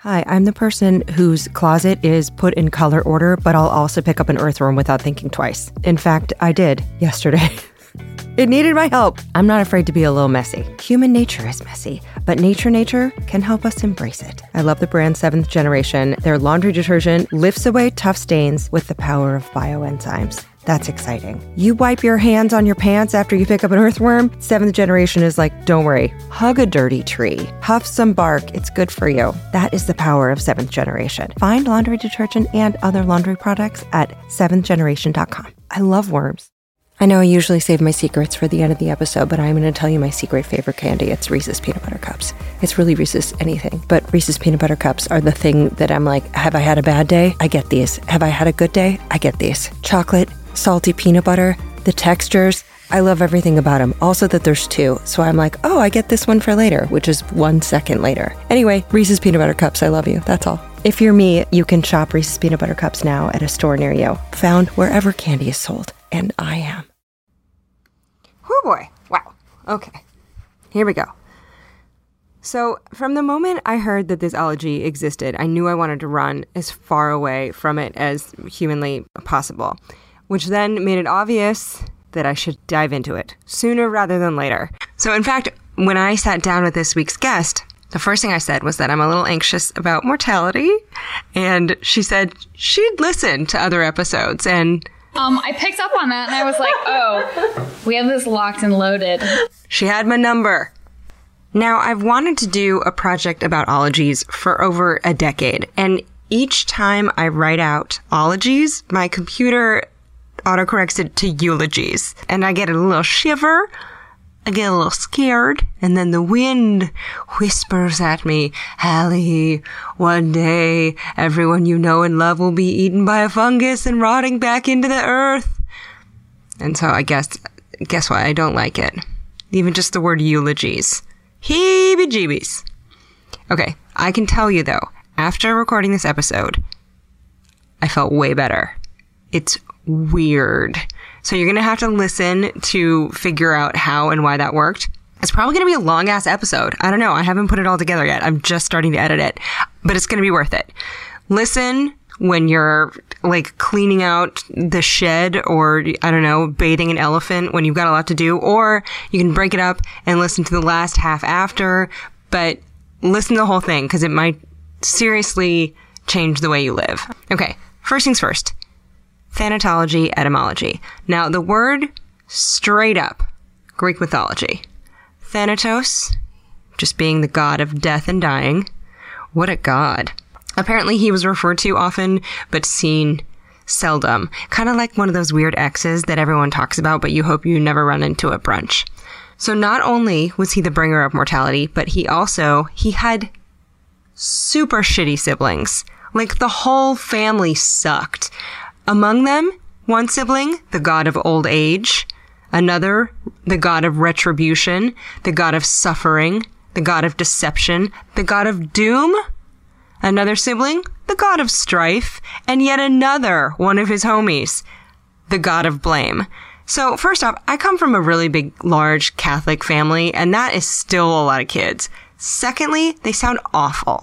Hi, I'm the person whose closet is put in color order, but I'll also pick up an earthworm without thinking twice. In fact, I did yesterday. It needed my help. I'm not afraid to be a little messy. Human nature is messy, but nature can help us embrace it. I love the brand 7th Generation. Their laundry detergent lifts away tough stains with the power of bioenzymes. That's exciting. You wipe your hands on your pants after you pick up an earthworm? 7th Generation is like, don't worry, hug a dirty tree, huff some bark, it's good for you. That is the power of 7th Generation. Find laundry detergent and other laundry products at 7thgeneration.com. I love worms. I know I usually save my secrets for the end of the episode, but I'm going to tell you my secret favorite candy. It's Reese's Peanut Butter Cups. It's really Reese's anything, but Reese's Peanut Butter Cups are the thing that I'm like, have I had a bad day? I get these. Have I had a good day? I get these. Chocolate, salty peanut butter, the textures, I love everything about them. Also that there's 2, so I'm like, oh, I get this one for later, which is 1 second later. Anyway, Reese's Peanut Butter Cups, I love you, that's all. If you're me, you can shop Reese's Peanut Butter Cups now at a store near you, found wherever candy is sold, and I am. Oh boy, wow, okay, here we go. So from the moment I heard that this ology existed, I knew I wanted to run as far away from it as humanly possible, which then made it obvious that I should dive into it sooner rather than later. So in fact, when I sat down with this week's guest, the first thing I said was that I'm a little anxious about mortality, and she said she'd listen to other episodes, and I picked up on that, and I was like, oh, we have this locked and loaded. She had my number. Now, I've wanted to do a project about ologies for over a decade, and each time I write out ologies, my computer autocorrects it to eulogies, and I get a little shiver, I get a little scared, and then the wind whispers at me, Hallie, one day everyone you know and love will be eaten by a fungus and rotting back into the earth. And so I guess what? I don't like it. Even just the word eulogies. Heebie-jeebies. Okay, I can tell you though, after recording this episode, I felt way better. It's weird. So you're going to have to listen to figure out how and why that worked. It's probably going to be a long-ass episode. I don't know. I haven't put it all together yet. I'm just starting to edit it. But it's going to be worth it. Listen when you're, like, cleaning out the shed or, I don't know, bathing an elephant when you've got a lot to do. Or you can break it up and listen to the last half after. But listen to the whole thing because it might seriously change the way you live. Okay, first things first. Thanatology, etymology. Now, the word straight up, Greek mythology. Thanatos, just being the god of death and dying. What a god. Apparently he was referred to often, but seen seldom. Kind of like one of those weird exes that everyone talks about, but you hope you never run into at brunch. So not only was he the bringer of mortality, but he had super shitty siblings. Like, the whole family sucked. Among them, one sibling, the god of old age, another, the god of retribution, the god of suffering, the god of deception, the god of doom, another sibling, the god of strife, and yet another one of his homies, the god of blame. So first off, I come from a really big, large Catholic family, and that is still a lot of kids. Secondly, they sound awful.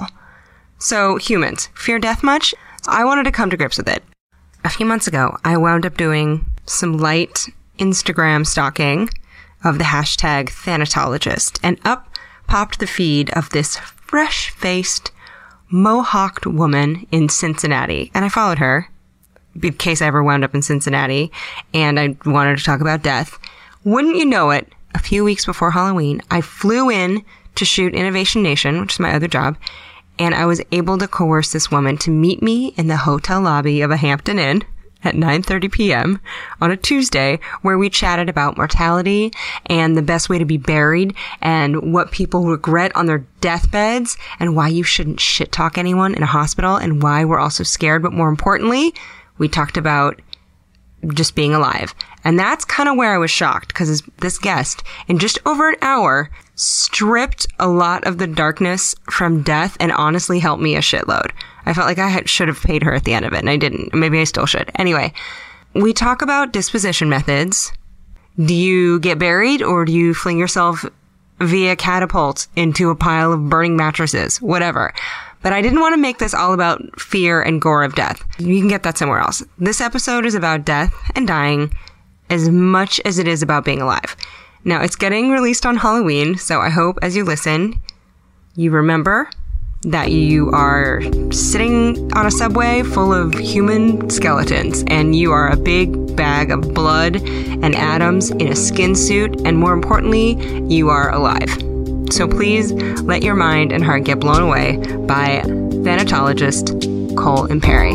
So humans, fear death much? I wanted to come to grips with it. A few months ago, I wound up doing some light Instagram stalking of the hashtag Thanatologist, and up popped the feed of this fresh-faced, mohawked woman in Cincinnati. And I followed her, in case I ever wound up in Cincinnati, and I wanted to talk about death. Wouldn't you know it, a few weeks before Halloween, I flew in to shoot Innovation Nation, which is my other job, and I was able to coerce this woman to meet me in the hotel lobby of a Hampton Inn at 9:30 p.m. on a Tuesday, where we chatted about mortality and the best way to be buried and what people regret on their deathbeds and why you shouldn't shit talk anyone in a hospital and why we're also scared. But more importantly, we talked about just being alive. And that's kind of where I was shocked, because this guest, in just over an hour, stripped a lot of the darkness from death and honestly helped me a shitload. I felt like I should have paid her at the end of it, and I didn't. Maybe I still should. Anyway, we talk about disposition methods. Do you get buried, or do you fling yourself via catapult into a pile of burning mattresses? Whatever. But I didn't want to make this all about fear and gore of death. You can get that somewhere else. This episode is about death and dying as much as it is about being alive. Now, it's getting released on Halloween, so I hope as you listen, you remember that you are sitting on a subway full of human skeletons, and you are a big bag of blood and atoms in a skin suit, and more importantly, you are alive. So please let your mind and heart get blown away by thanatologist Cole Imperi.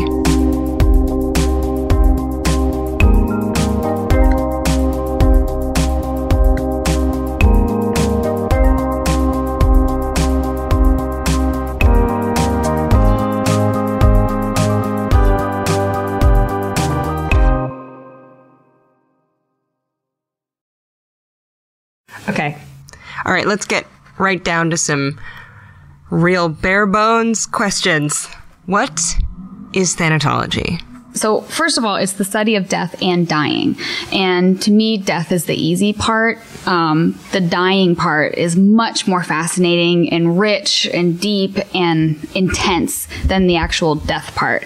Okay. All right, let's get right down to some real bare bones questions. What is thanatology? So first of all, it's the study of death and dying. And to me, death is the easy part. The dying part is much more fascinating and rich and deep and intense than the actual death part.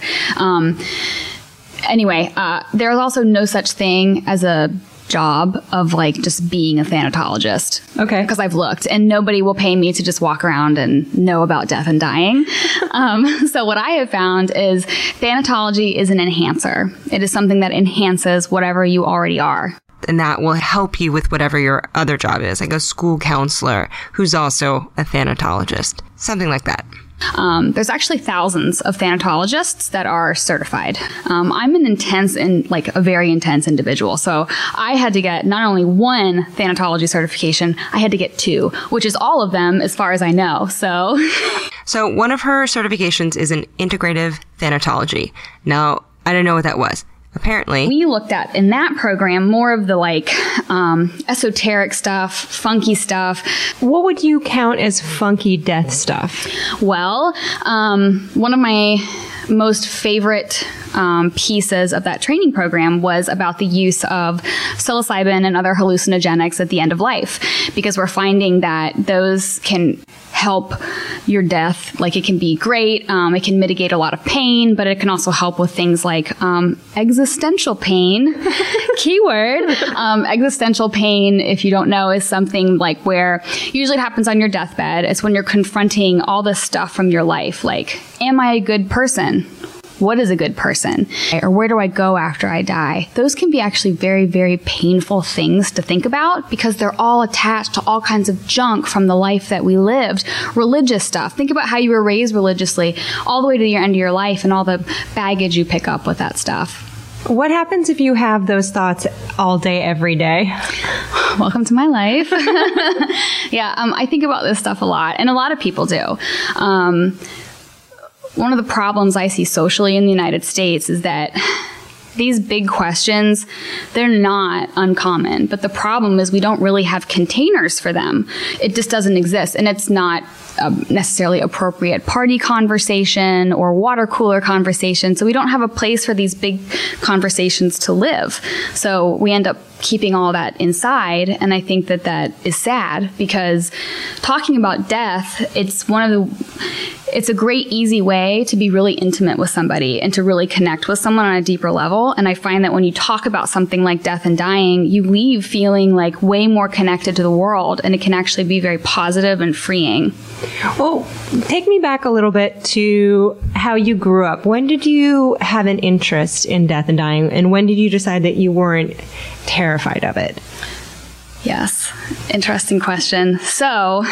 Anyway, there's also no such thing as a job of like just being a thanatologist. Okay. Because I've looked and nobody will pay me to just walk around and know about death and dying. So what I have found is thanatology is an enhancer. It is something that enhances whatever you already are. And that will help you with whatever your other job is, like a school counselor who's also a thanatologist, something like that. There's actually thousands of thanatologists that are certified. I'm an intense and like a very intense individual. So I had to get not only one thanatology certification, I had to get two, which is all of them as far as I know. So one of her certifications is in integrative thanatology. Now, I don't know what that was. Apparently, we looked at in that program more of the like esoteric stuff, funky stuff. What would you count as funky death stuff? Well, one of my most favorite pieces of that training program was about the use of psilocybin and other hallucinogenics at the end of life, because we're finding that those can help your death. Like it can be great. It can mitigate a lot of pain, but it can also help with things like existential pain. Keyword. Existential pain, if you don't know, is something like where usually it happens on your deathbed. It's when you're confronting all this stuff from your life. Like, am I a good person? What is a good person? Or where do I go after I die? Those can be actually very, very painful things to think about because they're all attached to all kinds of junk from the life that we lived. Religious stuff. Think about how you were raised religiously all the way to the end of your life and all the baggage you pick up with that stuff. What happens if you have those thoughts all day, every day? Welcome to my life. Yeah, I think about this stuff a lot, and a lot of people do. One of the problems I see socially in the United States is that these big questions, they're not uncommon. But the problem is we don't really have containers for them. It just doesn't exist. And it's not necessarily appropriate party conversation or water cooler conversation. So we don't have a place for these big conversations to live. So we end up keeping all that inside. And I think that that is sad because talking about death, it's a great, easy way to be really intimate with somebody and to really connect with someone on a deeper level. And I find that when you talk about something like death and dying, you leave feeling like way more connected to the world, and it can actually be very positive and freeing. Well, take me back a little bit to how you grew up. When did you have an interest in death and dying, and when did you decide that you weren't terrified of it? Yes, interesting question. So,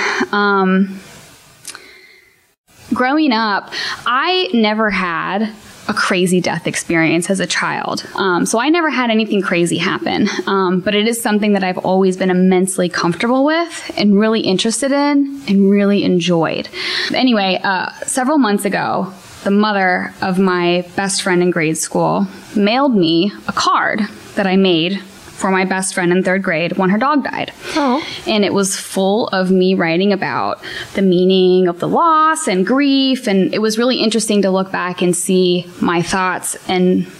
growing up, I never had a crazy death experience as a child. So I never had anything crazy happen. But it is something that I've always been immensely comfortable with and really interested in and really enjoyed. Anyway, several months ago, the mother of my best friend in grade school mailed me a card that I made for my best friend in third grade when her dog died. Oh. And it was full of me writing about the meaning of the loss and grief. And it was really interesting to look back and see my thoughts and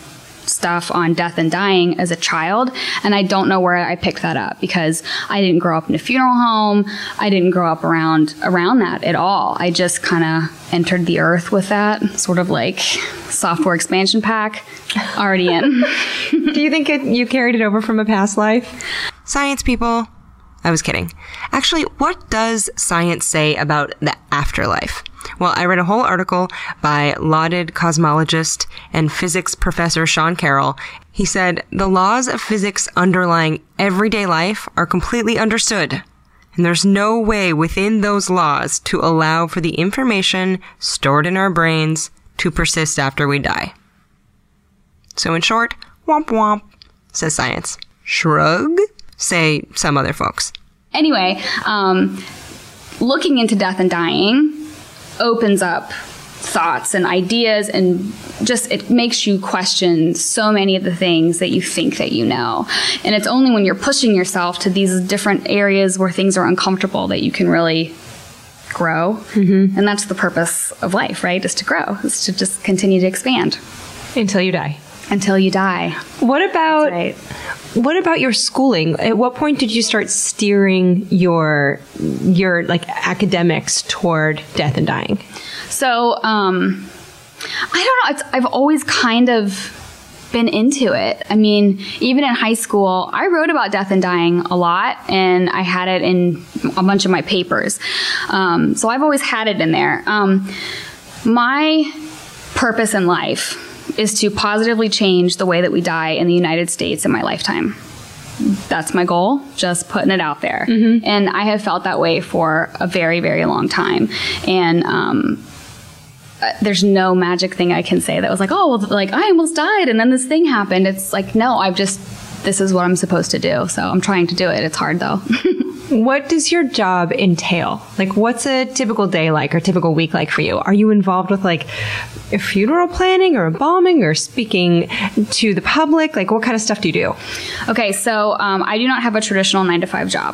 stuff on death and dying as a child, and I don't know where I picked that up because I didn't grow up in a funeral home. I didn't grow up around that at all. I just kind of entered the earth with that, sort of like software expansion pack already in. Do you think you carried it over from a past life? Science people. I was kidding. Actually, what does science say about the afterlife? Well, I read a whole article by lauded cosmologist and physics professor Sean Carroll. He said, the laws of physics underlying everyday life are completely understood, and there's no way within those laws to allow for the information stored in our brains to persist after we die. So in short, womp womp, says science. Shrug, say some other folks. Anyway, looking into death and dying opens up thoughts and ideas, and just it makes you question so many of the things that you think that you know. And it's only when you're pushing yourself to these different areas where things are uncomfortable that you can really grow. Mm-hmm. And that's the purpose of life, right? Is to grow, is to just continue to expand. Until you die. Until you die. What about your schooling? At what point did you start steering your like academics toward death and dying? So, I don't know. I've always kind of been into it. I mean, even in high school, I wrote about death and dying a lot, and I had it in a bunch of my papers. So I've always had it in there. My purpose in life is to positively change the way that we die in the United States in my lifetime. That's my goal, just putting it out there. Mm-hmm. And I have felt that way for a very, very long time. And there's no magic thing I can say that was like, oh, well, like I almost died and then this thing happened. It's like, no, this is what I'm supposed to do. So I'm trying to do it. It's hard though. What does your job entail? Like, what's a typical day like or typical week like for you? Are you involved with like a funeral planning or embalming or speaking to the public? Like, what kind of stuff do you do? Okay, so I do not have a traditional 9-to-5 job.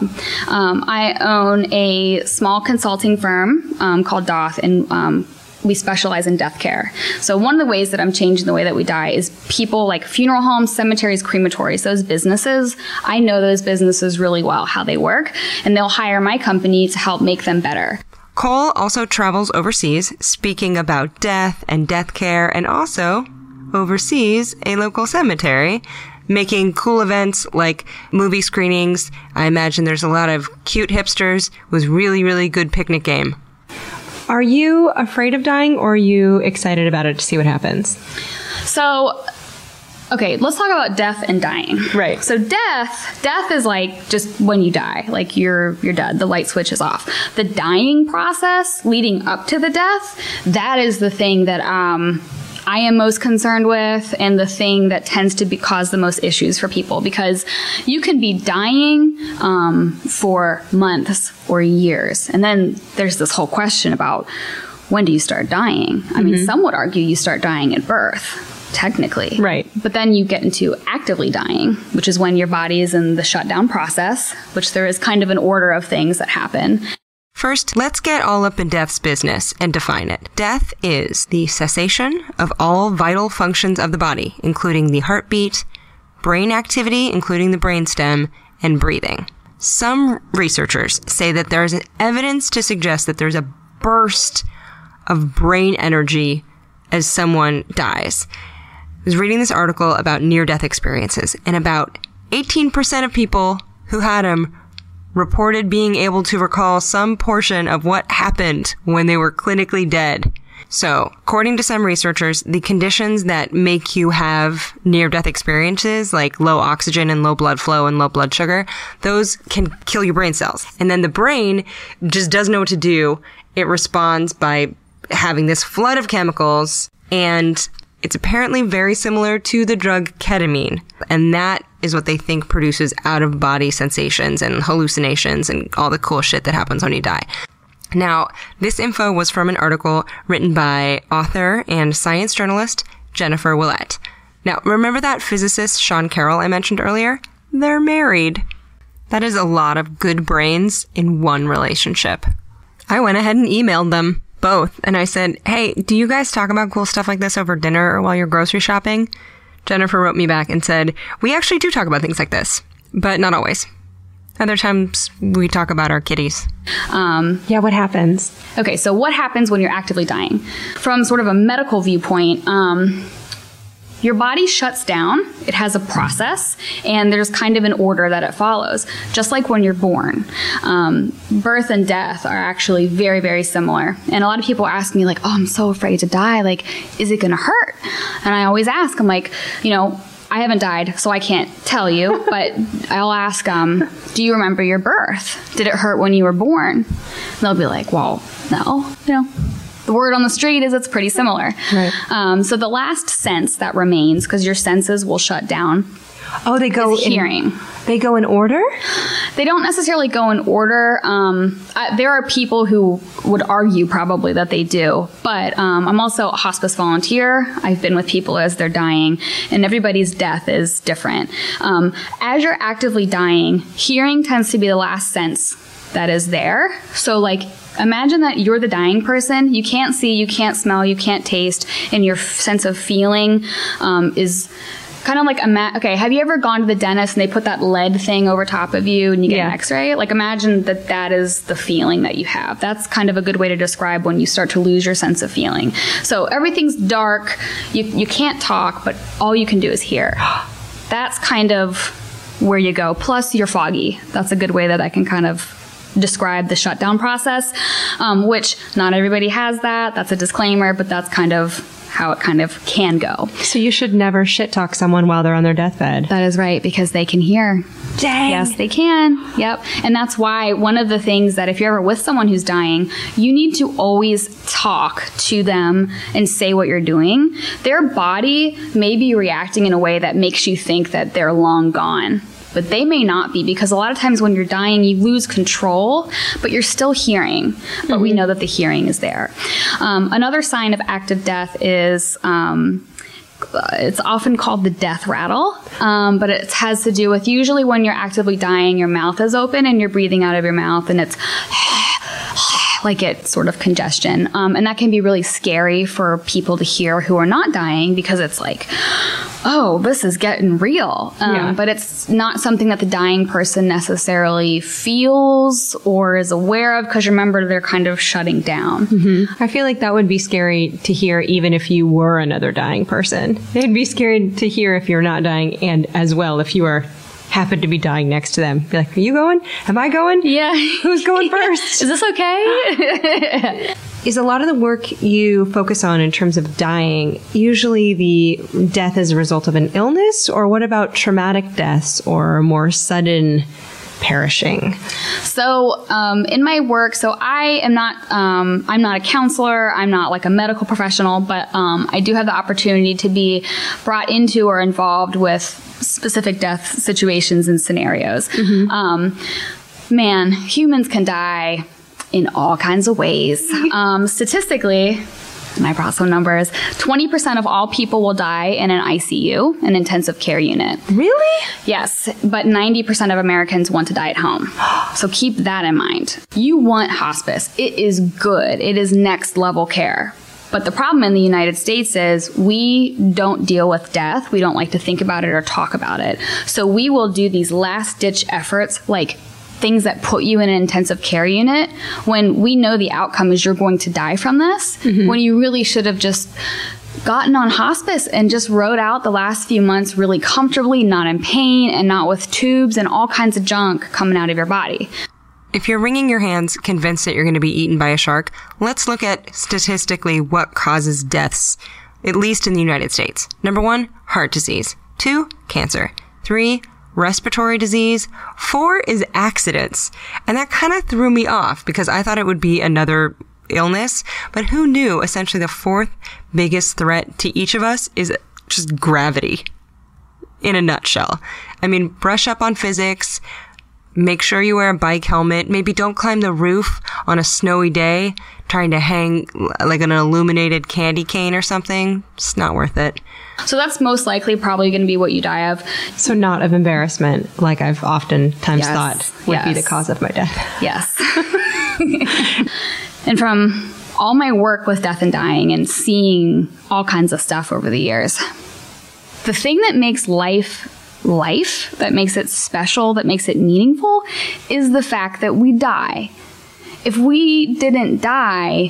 I own a small consulting firm called Doth, and we specialize in death care. So one of the ways that I'm changing the way that we die is people like funeral homes, cemeteries, crematories, those businesses. I know those businesses really well, how they work, and they'll hire my company to help make them better. Cole also travels overseas, speaking about death and death care, and also oversees a local cemetery, making cool events like movie screenings. I imagine there's a lot of cute hipsters with really, really good picnic game. Are you afraid of dying, or are you excited about it to see what happens? So, okay, let's talk about death and dying. Right. So death is like just when you die, like you're dead. The light switch is off. The dying process leading up to the death, that is the thing that I am most concerned with, and the thing that tends to cause the most issues for people, because you can be dying for months or years, and then there's this whole question about when do you start dying? I mean, some would argue you start dying at birth, technically. Right. But then you get into actively dying, which is when your body is in the shutdown process, which there is kind of an order of things that happen. First, let's get all up in death's business and define it. Death is the cessation of all vital functions of the body, including the heartbeat, brain activity, including the brainstem, and breathing. Some researchers say that there is evidence to suggest that there's a burst of brain energy as someone dies. I was reading this article about near-death experiences, and about 18% of people who had them reported being able to recall some portion of what happened when they were clinically dead. So, according to some researchers, the conditions that make you have near-death experiences, like low oxygen and low blood flow and low blood sugar, those can kill your brain cells. And then the brain just doesn't know what to do. It responds by having this flood of chemicals, and it's apparently very similar to the drug ketamine. And that is what they think produces out-of-body sensations and hallucinations and all the cool shit that happens when you die. Now, this info was from an article written by author and science journalist Jennifer Willett. Now, remember that physicist Sean Carroll I mentioned earlier? They're married. That is a lot of good brains in one relationship. I went ahead and emailed them both, and I said, hey, do you guys talk about cool stuff like this over dinner or while you're grocery shopping? Jennifer wrote me back and said, we actually do talk about things like this, but not always. Other times we talk about our kitties. Yeah, what happens? Okay, so what happens when you're actively dying? From sort of a medical viewpoint, your body shuts down. It has a process, and there's kind of an order that it follows, just like when you're born. Birth and death are actually very, very similar. And a lot of people ask me, like, oh, I'm so afraid to die. Like, is it going to hurt? And I always ask, I'm like, I haven't died, so I can't tell you, but I'll ask, do you remember your birth? Did it hurt when you were born? And they'll be like, well, no, The word on the street is it's pretty similar. Right. So the last sense that remains, because your senses will shut down, Oh, they go is hearing. They go in order? They don't necessarily go in order. There are people who would argue probably that they do, but I'm also a hospice volunteer. I've been with people as they're dying, and everybody's death is different. As you're actively dying, hearing tends to be the last sense that is there. So like, imagine that you're the dying person. You can't see, you can't smell, you can't taste, and your sense of feeling is kind of like, okay, have you ever gone to the dentist and they put that lead thing over top of you and you get an x-ray? Like, imagine that is the feeling that you have. That's kind of a good way to describe when you start to lose your sense of feeling. So everything's dark, you can't talk, but all you can do is hear. That's kind of where you go. Plus you're foggy. That's a good way that I can kind of describe the shutdown process, which not everybody has that. That's a disclaimer, but that's kind of how it kind of can go. So you should never shit talk someone while they're on their deathbed. That is right, because they can hear. Dang. Yes, they can. Yep. And that's why one of the things that if you're ever with someone who's dying, you need to always talk to them and say what you're doing. Their body may be reacting in a way that makes you think that they're long gone, but they may not be, because a lot of times when you're dying, you lose control, but you're still hearing. But we know that the hearing is there. Another sign of active death is it's often called the death rattle, but it has to do with usually when you're actively dying, your mouth is open and you're breathing out of your mouth, and it's like it's sort of congestion. And that can be really scary for people to hear who are not dying, because it's like, oh, this is getting real. But it's not something that the dying person necessarily feels or is aware of, because remember, they're kind of shutting down. Mm-hmm. I feel like that would be scary to hear even if you were another dying person. It'd be scary to hear if you're not dying, and as well if you happen to be dying next to them. Be like, are you going? Am I going? Yeah. Who's going first? Is this okay? Is a lot of the work you focus on in terms of dying usually the death as a result of an illness, or what about traumatic deaths or more sudden perishing? So in my work, so I'm not a counselor, I'm not like a medical professional, but I do have the opportunity to be brought into or involved with specific death situations and scenarios. Man, humans can die in all kinds of ways. Statistically, and I brought some numbers, 20% of all people will die in an ICU, an intensive care unit. Really? Yes, but 90% of Americans want to die at home. So keep that in mind. You want hospice. It is good. It is next level care. But the problem in the United States is we don't deal with death. We don't like to think about it or talk about it. So we will do these last ditch efforts, like things that put you in an intensive care unit, when we know the outcome is you're going to die from this, when you really should have just gotten on hospice and just rode out the last few months really comfortably, not in pain and not with tubes and all kinds of junk coming out of your body. If you're wringing your hands, convinced that you're going to be eaten by a shark, let's look at statistically what causes deaths, at least in the United States. Number 1, heart disease. 2, cancer. 3, respiratory disease. 4 is accidents. And that kind of threw me off because I thought it would be another illness. But who knew essentially the 4th biggest threat to each of us is just gravity in a nutshell. I mean, brush up on physics. Make sure you wear a bike helmet. Maybe don't climb the roof on a snowy day trying to hang like an illuminated candy cane or something. It's not worth it. So that's most likely probably going to be what you die of. So not of embarrassment, like I've oftentimes thought would be the cause of my death. Yes. And from all my work with death and dying and seeing all kinds of stuff over the years, the thing that makes life, that makes it special, that makes it meaningful, is the fact that we die. If we didn't die,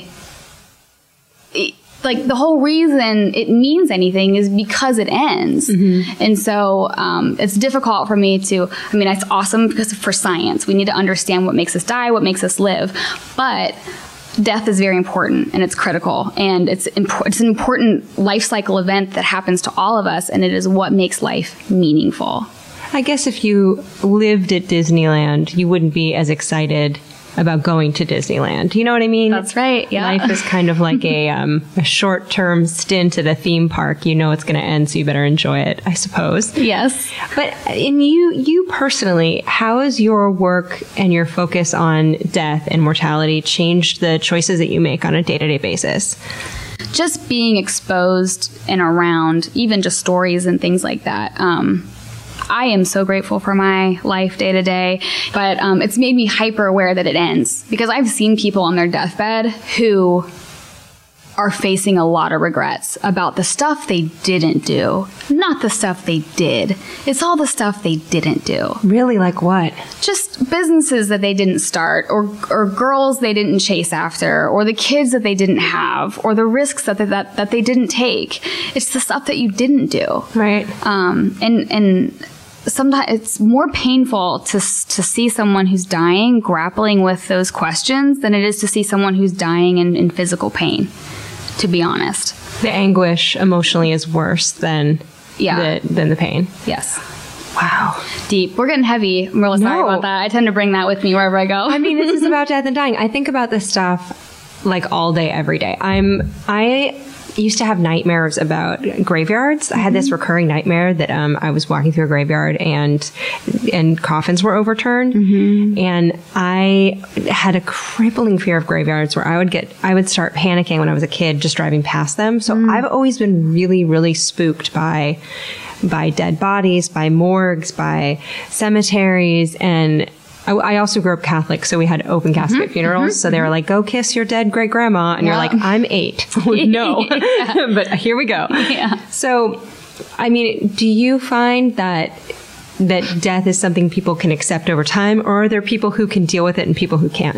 like the whole reason it means anything is because it ends. And so it's difficult for me to, I mean, it's awesome because for science, we need to understand what makes us die, what makes us live. But death is very important and it's critical, and it's an important life cycle event that happens to all of us, and it is what makes life meaningful. I guess if you lived at Disneyland, you wouldn't be as excited about going to Disneyland. You know what I mean? That's right. Yeah. Life is kind of like a short-term stint at a theme park. You know it's going to end, so you better enjoy it, I suppose. Yes. But in you personally, how has your work and your focus on death and mortality changed the choices that you make on a day-to-day basis? Just being exposed and around even just stories and things like that. I am so grateful for my life day to day, but it's made me hyper aware that it ends, because I've seen people on their deathbed who are facing a lot of regrets about the stuff they didn't do, not the stuff they did. It's all the stuff they didn't do. Really? Like what? Just businesses that they didn't start, or girls they didn't chase after, or the kids that they didn't have, or the risks that they didn't take. It's the stuff that you didn't do. Right. And sometimes it's more painful to see someone who's dying grappling with those questions than it is to see someone who's dying in physical pain, to be honest. The anguish emotionally is worse than the pain. Yes. Wow. Deep. We're getting heavy. I'm really sorry about that. I tend to bring that with me wherever I go. I mean, this is about death and dying. I think about this stuff like all day, every day. I used to have nightmares about graveyards. I had this recurring nightmare that I was walking through a graveyard and coffins were overturned. And I had a crippling fear of graveyards where I would start panicking when I was a kid just driving past them. So I've always been really, really spooked by dead bodies, by morgues, by cemeteries. And I also grew up Catholic, so we had open casket funerals. So they were like, go kiss your dead great grandma. And you're like, I'm 8. No, but here we go. Yeah. So, I mean, do you find that death is something people can accept over time, or are there people who can deal with it and people who can't?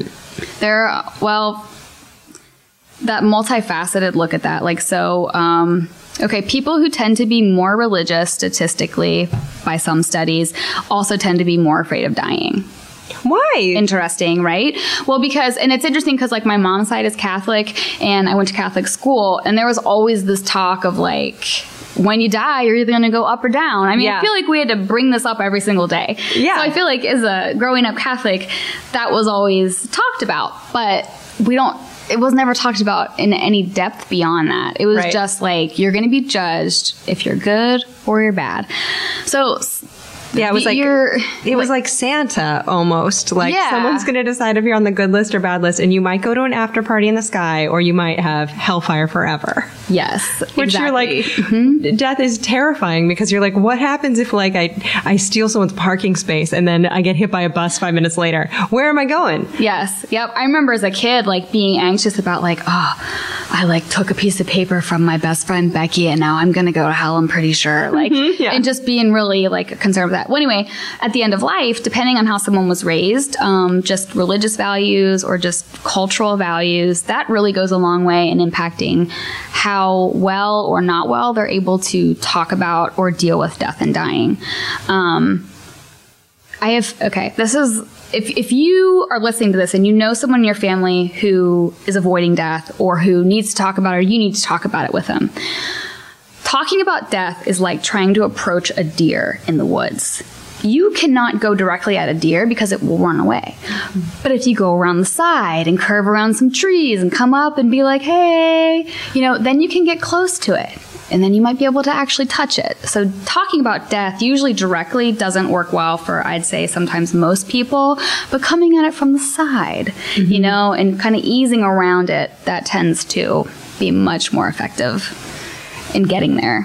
That multifaceted look at that. Like, so, okay, people who tend to be more religious statistically by some studies also tend to be more afraid of dying. Why? Interesting, right? Well, and it's interesting because like my mom's side is Catholic and I went to Catholic school, and there was always this talk of like, when you die, you're either going to go up or down. I mean, I feel like we had to bring this up every single day. Yeah. So I feel like as a growing up Catholic, that was always talked about, but it was never talked about in any depth beyond that. It was just like, you're going to be judged if you're good or you're bad. So yeah, it was like Santa almost. Like someone's going to decide if you're on the good list or bad list, and you might go to an after party in the sky, or you might have hellfire forever. Yes, which you're like, death is terrifying, because you're like, what happens if like I steal someone's parking space and then I get hit by a bus 5 minutes later? Where am I going? Yes, yep. I remember as a kid like being anxious about like, I like took a piece of paper from my best friend Becky, and now I'm going to go to hell. I'm pretty sure, like, and just being really like concerned with that. Well, anyway, at the end of life, depending on how someone was raised, just religious values or just cultural values, that really goes a long way in impacting how well or not well they're able to talk about or deal with death and dying. If you are listening to this and you know someone in your family who is avoiding death or who needs to talk about it, or you need to talk about it with them, talking about death is like trying to approach a deer in the woods. You cannot go directly at a deer because it will run away. But if you go around the side and curve around some trees and come up and be like, hey, then you can get close to it. And then you might be able to actually touch it. So talking about death usually directly doesn't work well for, I'd say, sometimes most people. But coming at it from the side, and kind of easing around it, that tends to be much more effective in getting there.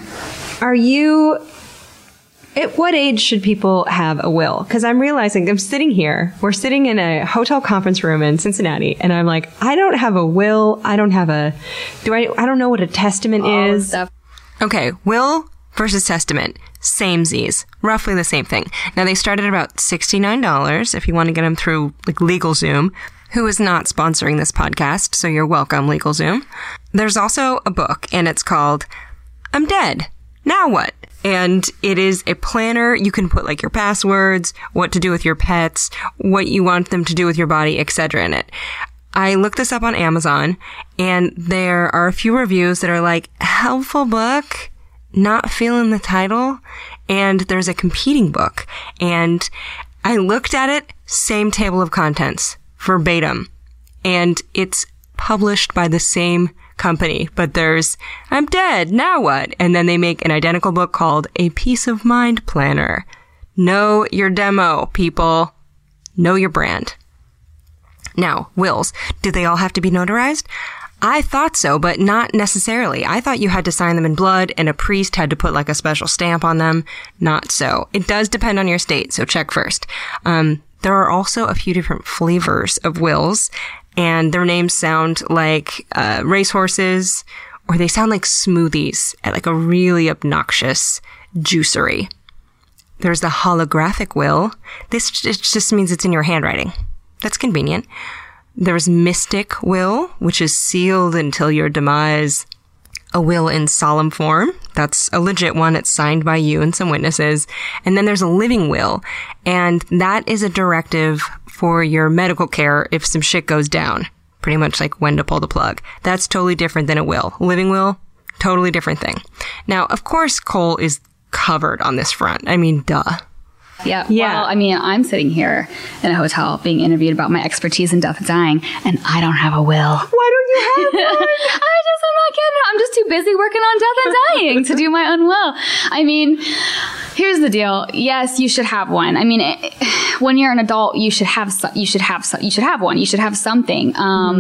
At what age should people have a will? Because I'm realizing we're sitting in a hotel conference room in Cincinnati, and I'm like, I don't have a will. I don't know what a testament is. Okay, will versus Testament, samesies, roughly the same thing. Now they start at about $69 if you want to get them through like LegalZoom, who is not sponsoring this podcast, so you're welcome, LegalZoom. There's also a book, and it's called I'm Dead, Now What? And it is a planner. You can put like your passwords, what to do with your pets, what you want them to do with your body, etc. in it. I looked this up on Amazon, and there are a few reviews that are like, helpful book, not feeling the title. And there's a competing book. And I looked at it, same table of contents, verbatim. And it's published by the same company, but there's I'm Dead, Now What? And then they make an identical book called A Peace of Mind Planner. Know your demo, people. Know your brand. Now, wills. Do they all have to be notarized? I thought so, but not necessarily. I thought you had to sign them in blood and a priest had to put like a special stamp on them. Not so. It does depend on your state, so check first. There are also a few different flavors of wills, and their names sound like racehorses, or they sound like smoothies at like a really obnoxious juicery. There's the holographic will. This just means it's in your handwriting. That's convenient. There's mystic will, which is sealed until your demise. A will in solemn form. That's a legit one. It's signed by you and some witnesses. And then there's a living will. And that is a directive for your medical care if some shit goes down. Pretty much like when to pull the plug. That's totally different than a will. Living will, totally different thing. Now, of course, Cole is covered on this front. I mean, duh. Yeah. Well, I mean, I'm sitting here in a hotel being interviewed about my expertise in death and dying, and I don't have a will. Why don't you have one? I'm not kidding. I'm just too busy working on death and dying to do my own will. I mean, here's the deal. Yes, you should have one. I mean, when you're an adult, you should have one. You should have something.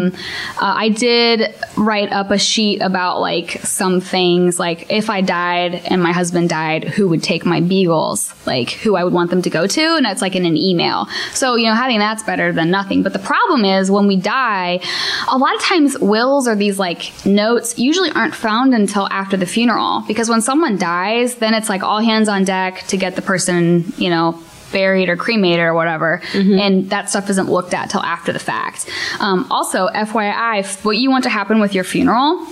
I did write up a sheet about like some things, like if I died and my husband died, who would take my beagles, like who I would want them to go to, and that's like in an email. So, you know, having that's better than nothing. But the problem is when we die, a lot of times wills or these like notes usually aren't found until after the funeral, because when someone dies, then it's like all hands on deck to get the person, you know, buried or cremated or whatever. And that stuff isn't looked at till after the fact. Also, FYI, what you want to happen with your funeral,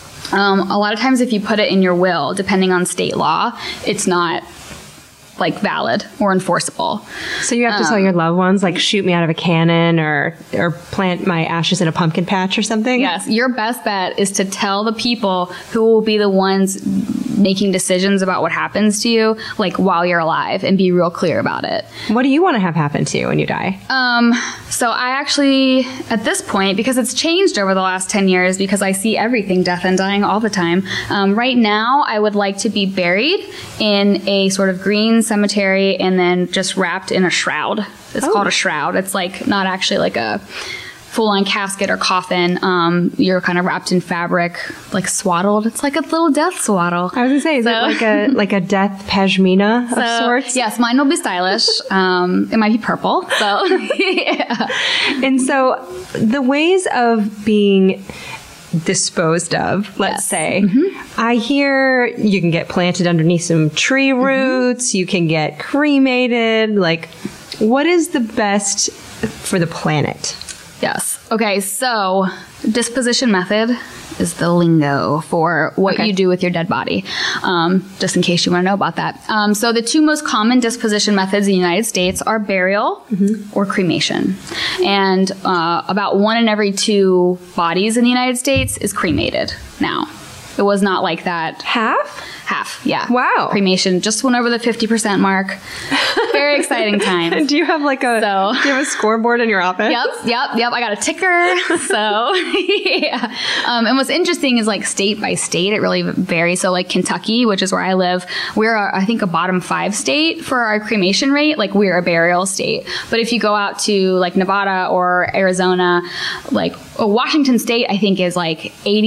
a lot of times if you put it in your will, depending on state law, it's not like valid or enforceable. So you have to tell your loved ones, like, shoot me out of a cannon or plant my ashes in a pumpkin patch or something? Yes. Your best bet is to tell the people who will be the ones making decisions about what happens to you, like while you're alive, and be real clear about it. What do you want to have happen to you when you die? So I actually, at this point, because it's changed over the last 10 years, because I see everything death and dying all the time. Right now, I would like to be buried in a sort of green cemetery and then just wrapped in a shroud. It's called a shroud. It's like not actually like a full-on casket or coffin. You're kind of wrapped in fabric, like swaddled. It's like a little death swaddle. I was gonna say, is it like a death pashmina of sorts? Yes, mine will be stylish. It might be purple. So yeah. And so the ways of being disposed of, let's say, I hear you can get planted underneath some tree roots, you can get cremated. Like, what is the best for the planet? Yes. Okay, so disposition method is the lingo for what you do with your dead body, just in case you want to know about that. So the two most common disposition methods in the United States are burial or cremation. And about 1 in every 2 bodies in the United States is cremated now. It was not like that. Half, yeah. Wow. Cremation just went over the 50% mark. Very exciting times. Do you have like do you have a scoreboard in your office? Yep. I got a ticker. So, yeah. And what's interesting is like state by state, it really varies. So like Kentucky, which is where I live, we're, I think, a bottom 5 state for our cremation rate. Like we're a burial state. But if you go out to like Nevada or Arizona, like Washington State, I think is like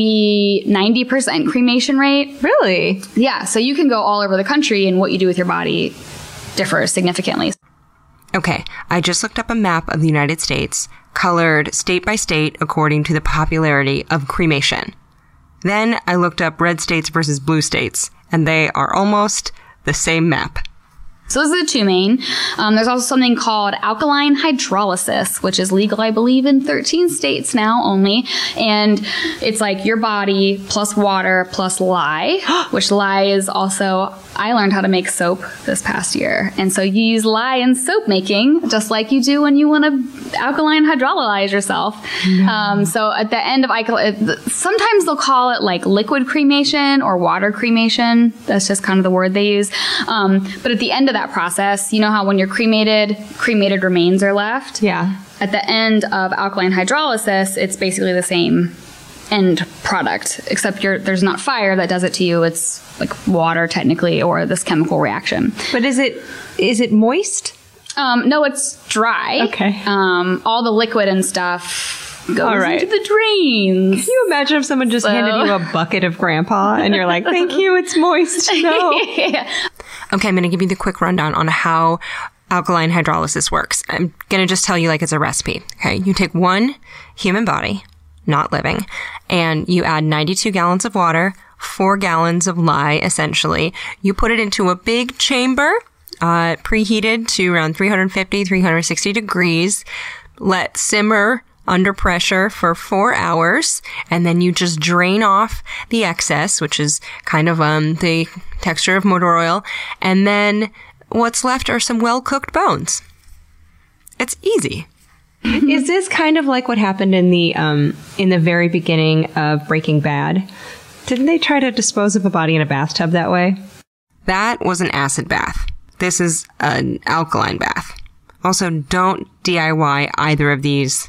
90% cremation rate. Really? Yeah. So you can go all over the country, and what you do with your body differs significantly. Okay, I just looked up a map of the United States, colored state by state according to the popularity of cremation. Then I looked up red states versus blue states, and they are almost the same map. So those are the two main. There's also something called alkaline hydrolysis, which is legal, I believe, in 13 states now only. And it's like your body plus water plus lye, which lye is also, I learned how to make soap this past year. And so you use lye in soap making, just like you do when you want to alkaline hydrolyze yourself. So at the end of sometimes they'll call it like liquid cremation or water cremation. That's just kind of the word they use. But at the end of that process, you know how when you're cremated remains are left? Yeah. At the end of alkaline hydrolysis, it's basically the same end product, except there's not fire that does it to you. It's like water technically, or this chemical reaction. But is it moist? No, it's dry. Okay. All the liquid and stuff goes right. into the drains. Can you imagine if someone just handed you a bucket of grandpa and you're like, thank you, it's moist. No. Yeah. Okay, I'm going to give you the quick rundown on how alkaline hydrolysis works. I'm going to just tell you like it's a recipe. Okay, you take one human body, not living, and you add 92 gallons of water, 4 gallons of lye, essentially. You put it into a big chamber, preheated to around 350, 360 degrees. Let simmer under pressure for 4 hours, and then you just drain off the excess, which is kind of the texture of motor oil, and then what's left are some well-cooked bones. It's easy. Is this kind of like what happened in the very beginning of Breaking Bad? Didn't they try to dispose of a body in a bathtub that way? That was an acid bath. This is an alkaline bath. Also, don't DIY either of these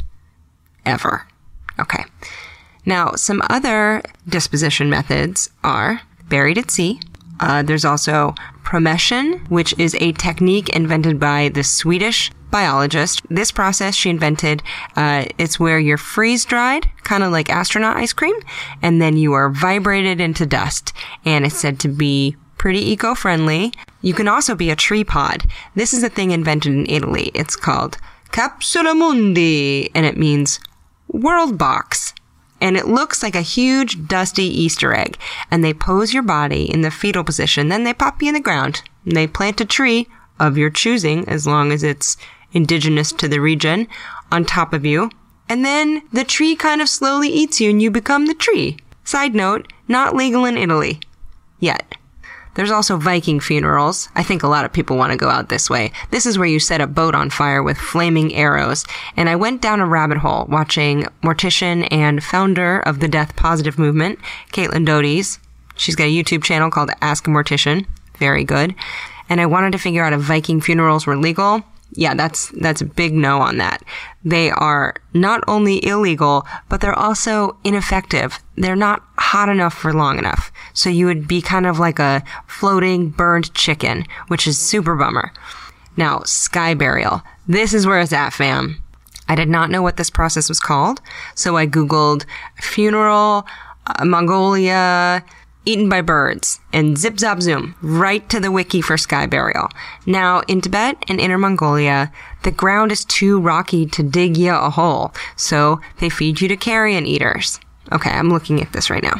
ever. Okay. Now, some other disposition methods are buried at sea. There's also promession, which is a technique invented by the Swedish biologist. This process she invented, it's where you're freeze-dried, kind of like astronaut ice cream, and then you are vibrated into dust. And it's said to be pretty eco-friendly. You can also be a tree pod. This is a thing invented in Italy. It's called Capsula Mundi, and it means world box. And it looks like a huge, dusty Easter egg. And they pose your body in the fetal position. Then they pop you in the ground. And they plant a tree of your choosing, as long as it's indigenous to the region, on top of you. And then the tree kind of slowly eats you and you become the tree. Side note, not legal in Italy. Yet. There's also Viking funerals. I think a lot of people want to go out this way. This is where you set a boat on fire with flaming arrows. And I went down a rabbit hole watching mortician and founder of the Death Positive movement, Caitlin Doties. She's got a YouTube channel called Ask a Mortician. Very good. And I wanted to figure out if Viking funerals were legal. Yeah, that's a big no on that. They are not only illegal, but they're also ineffective. They're not hot enough for long enough. So you would be kind of like a floating burned chicken, which is super bummer. Now, sky burial. This is where it's at, fam. I did not know what this process was called, so I Googled funeral, Mongolia, eaten by birds, and zip zap zoom right to the wiki for sky burial. Now, in Tibet and Inner Mongolia, the ground is too rocky to dig you a hole, so they feed you to carrion eaters. Okay, I'm looking at this right now.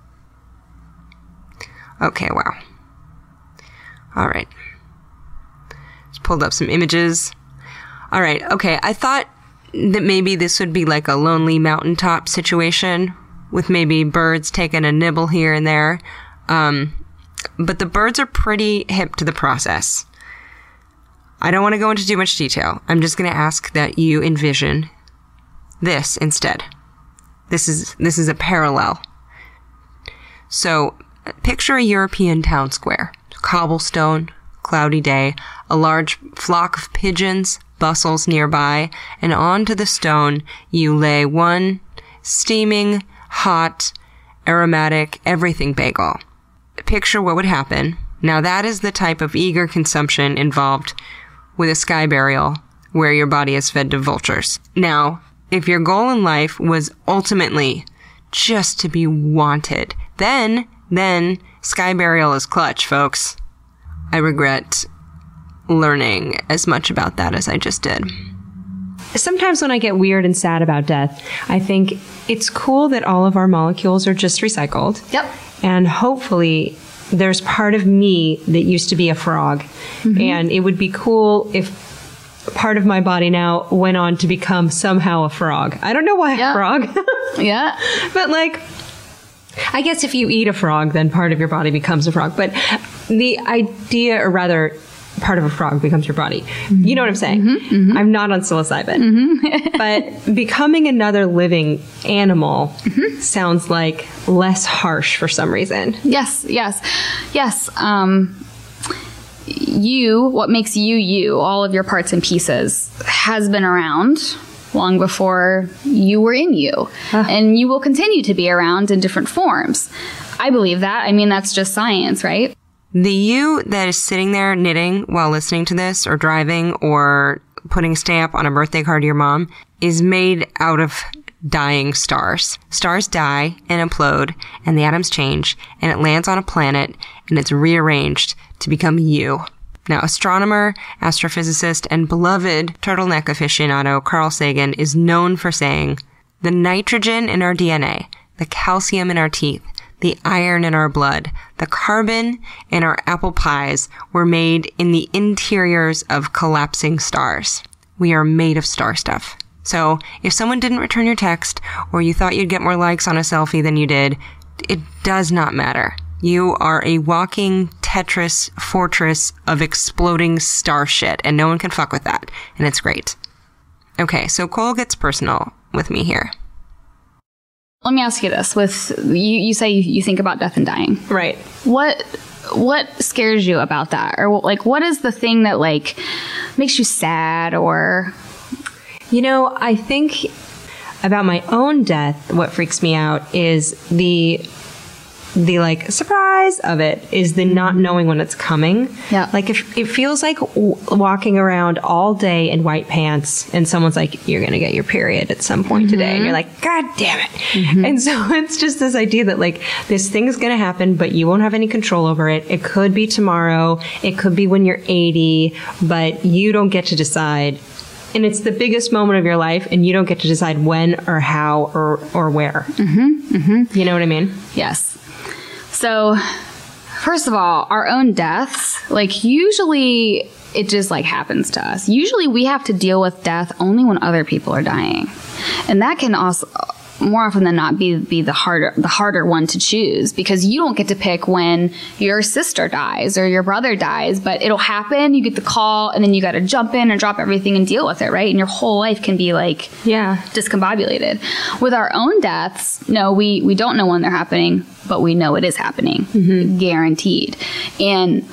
Okay, wow. All right. Just pulled up some images. All right, okay, I thought that maybe this would be like a lonely mountaintop situation with maybe birds taking a nibble here and there. But the birds are pretty hip to the process. I don't want to go into too much detail. I'm just going to ask that you envision this instead. This is a parallel. So picture a European town square. Cobblestone, cloudy day, a large flock of pigeons bustles nearby, and onto the stone you lay one steaming, hot, aromatic, everything bagel. Picture what would happen. Now that is the type of eager consumption involved with a sky burial where your body is fed to vultures. Now, if your goal in life was ultimately just to be wanted, then sky burial is clutch, folks. I regret learning as much about that as I just did. Sometimes when I get weird and sad about death, I think it's cool that all of our molecules are just recycled. Yep. And hopefully there's part of me that used to be a frog. And it would be cool if part of my body now went on to become somehow a frog. I don't know why a frog. Yeah. But like, I guess if you eat a frog, then part of your body becomes a frog. But the idea, or rather, part of a frog becomes your body. You know what I'm saying? I'm not on psilocybin. But becoming another living animal sounds like less harsh for some reason. Yes. What makes you, all of your parts and pieces, has been around long before you were in you. And you will continue to be around in different forms. I believe that. I mean, that's just science, right? The you that is sitting there knitting while listening to this, or driving, or putting a stamp on a birthday card to your mom, is made out of dying stars. Stars die and implode, and the atoms change, and it lands on a planet, and it's rearranged to become you. Now, astronomer, astrophysicist, and beloved turtleneck aficionado Carl Sagan is known for saying, "The nitrogen in our DNA, the calcium in our teeth, the iron in our blood, the carbon in our apple pies were made in the interiors of collapsing stars. We are made of star stuff." So, if someone didn't return your text, or you thought you'd get more likes on a selfie than you did, it does not matter. You are a walking Tetris fortress of exploding star shit, and no one can fuck with that, and it's great. Okay, so Cole gets personal with me here. Let me ask you this: with you say you think about death and dying, Right. What scares you about that, or like what is the thing that like makes you sad, or? You know, I think about my own death, what freaks me out is the like surprise of it, is the not knowing when it's coming. Yeah. Like if it feels like walking around all day in white pants and someone's like, "You're going to get your period at some point today." And you're like, "God damn it." And so it's just this idea that like this thing is going to happen, but you won't have any control over it. It could be tomorrow. It could be when you're 80, but you don't get to decide. And it's the biggest moment of your life, and you don't get to decide when or how or where. You know what I mean? Yes. So, first of all, our own deaths, like usually it just like happens to us. Usually we have to deal with death only when other people are dying. And that can also more often than not be the harder one to choose, because you don't get to pick when your sister dies or your brother dies, but it'll happen. You get the call, and then you got to jump in and drop everything and deal with it, right? And your whole life can be like discombobulated. With our own deaths, no, we don't know when they're happening, but we know it is happening, guaranteed. And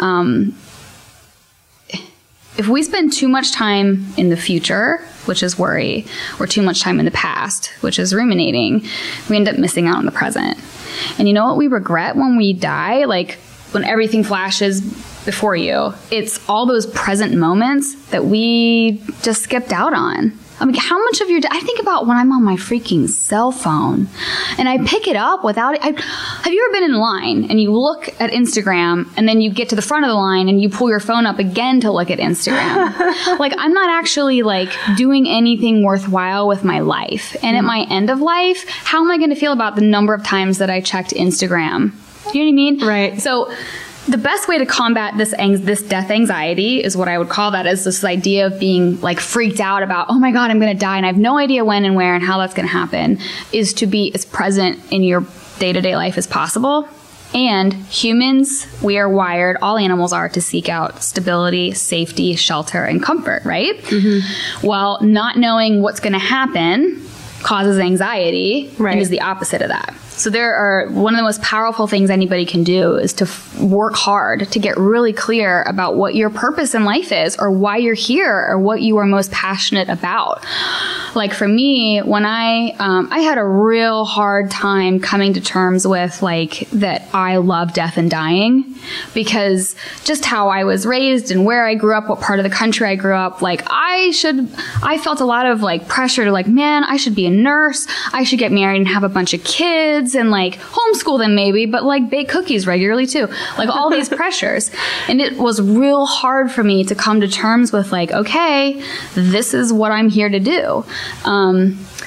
if we spend too much time in the future, which is worry, or too much time in the past, which is ruminating, we end up missing out on the present. And you know what we regret when we die? Like when everything flashes before you, it's all those present moments that we just skipped out on. I mean, how much of your day? I think about when I'm on my freaking cell phone and I pick it up without it. Have you ever been in line and you look at Instagram and then you get to the front of the line and you pull your phone up again to look at Instagram? Like, I'm not actually like doing anything worthwhile with my life. And at my end of life, how am I going to feel about the number of times that I checked Instagram? You know what I mean? Right. So the best way to combat this death anxiety is what I would call that, is this idea of being like freaked out about, oh my God, I'm going to die and I have no idea when and where and how that's going to happen, is to be as present in your day-to-day life as possible. And humans, we are wired, all animals are, to seek out stability, safety, shelter, and comfort, right? Well, not knowing what's going to happen causes anxiety, and is the opposite of that. So one of the most powerful things anybody can do is to work hard to get really clear about what your purpose in life is, or why you're here, or what you are most passionate about. Like for me, when I had a real hard time coming to terms with like that I love death and dying, because just how I was raised and where I grew up, what part of the country I grew up, like I felt a lot of like pressure to like, man, I should be a nurse. I should get married and have a bunch of kids and like homeschool them maybe, but like bake cookies regularly too. Like all these pressures. And it was real hard for me to come to terms with like, okay, this is what I'm here to do.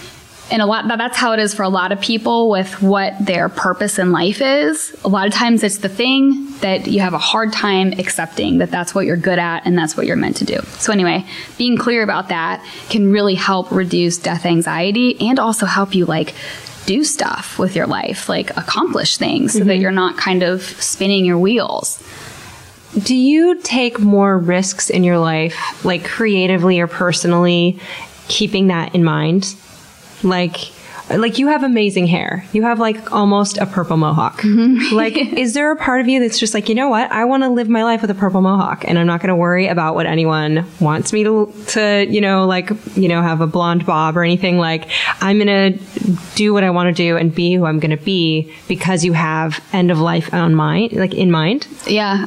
And that's how it is for a lot of people with what their purpose in life is. A lot of times it's the thing that you have a hard time accepting, that that's what you're good at and that's what you're meant to do. So anyway, being clear about that can really help reduce death anxiety and also help you like do stuff with your life, like accomplish things so that you're not kind of spinning your wheels. Do you take more risks in your life, like creatively or personally, keeping that in mind? Like you have amazing hair. You have like almost a purple mohawk. Like, is there a part of you that's just like, you know what? I want to live my life with a purple mohawk and I'm not going to worry about what anyone wants me to, have a blonde bob or anything. Like, I'm going to do what I want to do and be who I'm going to be because you have end of life in mind. Yeah.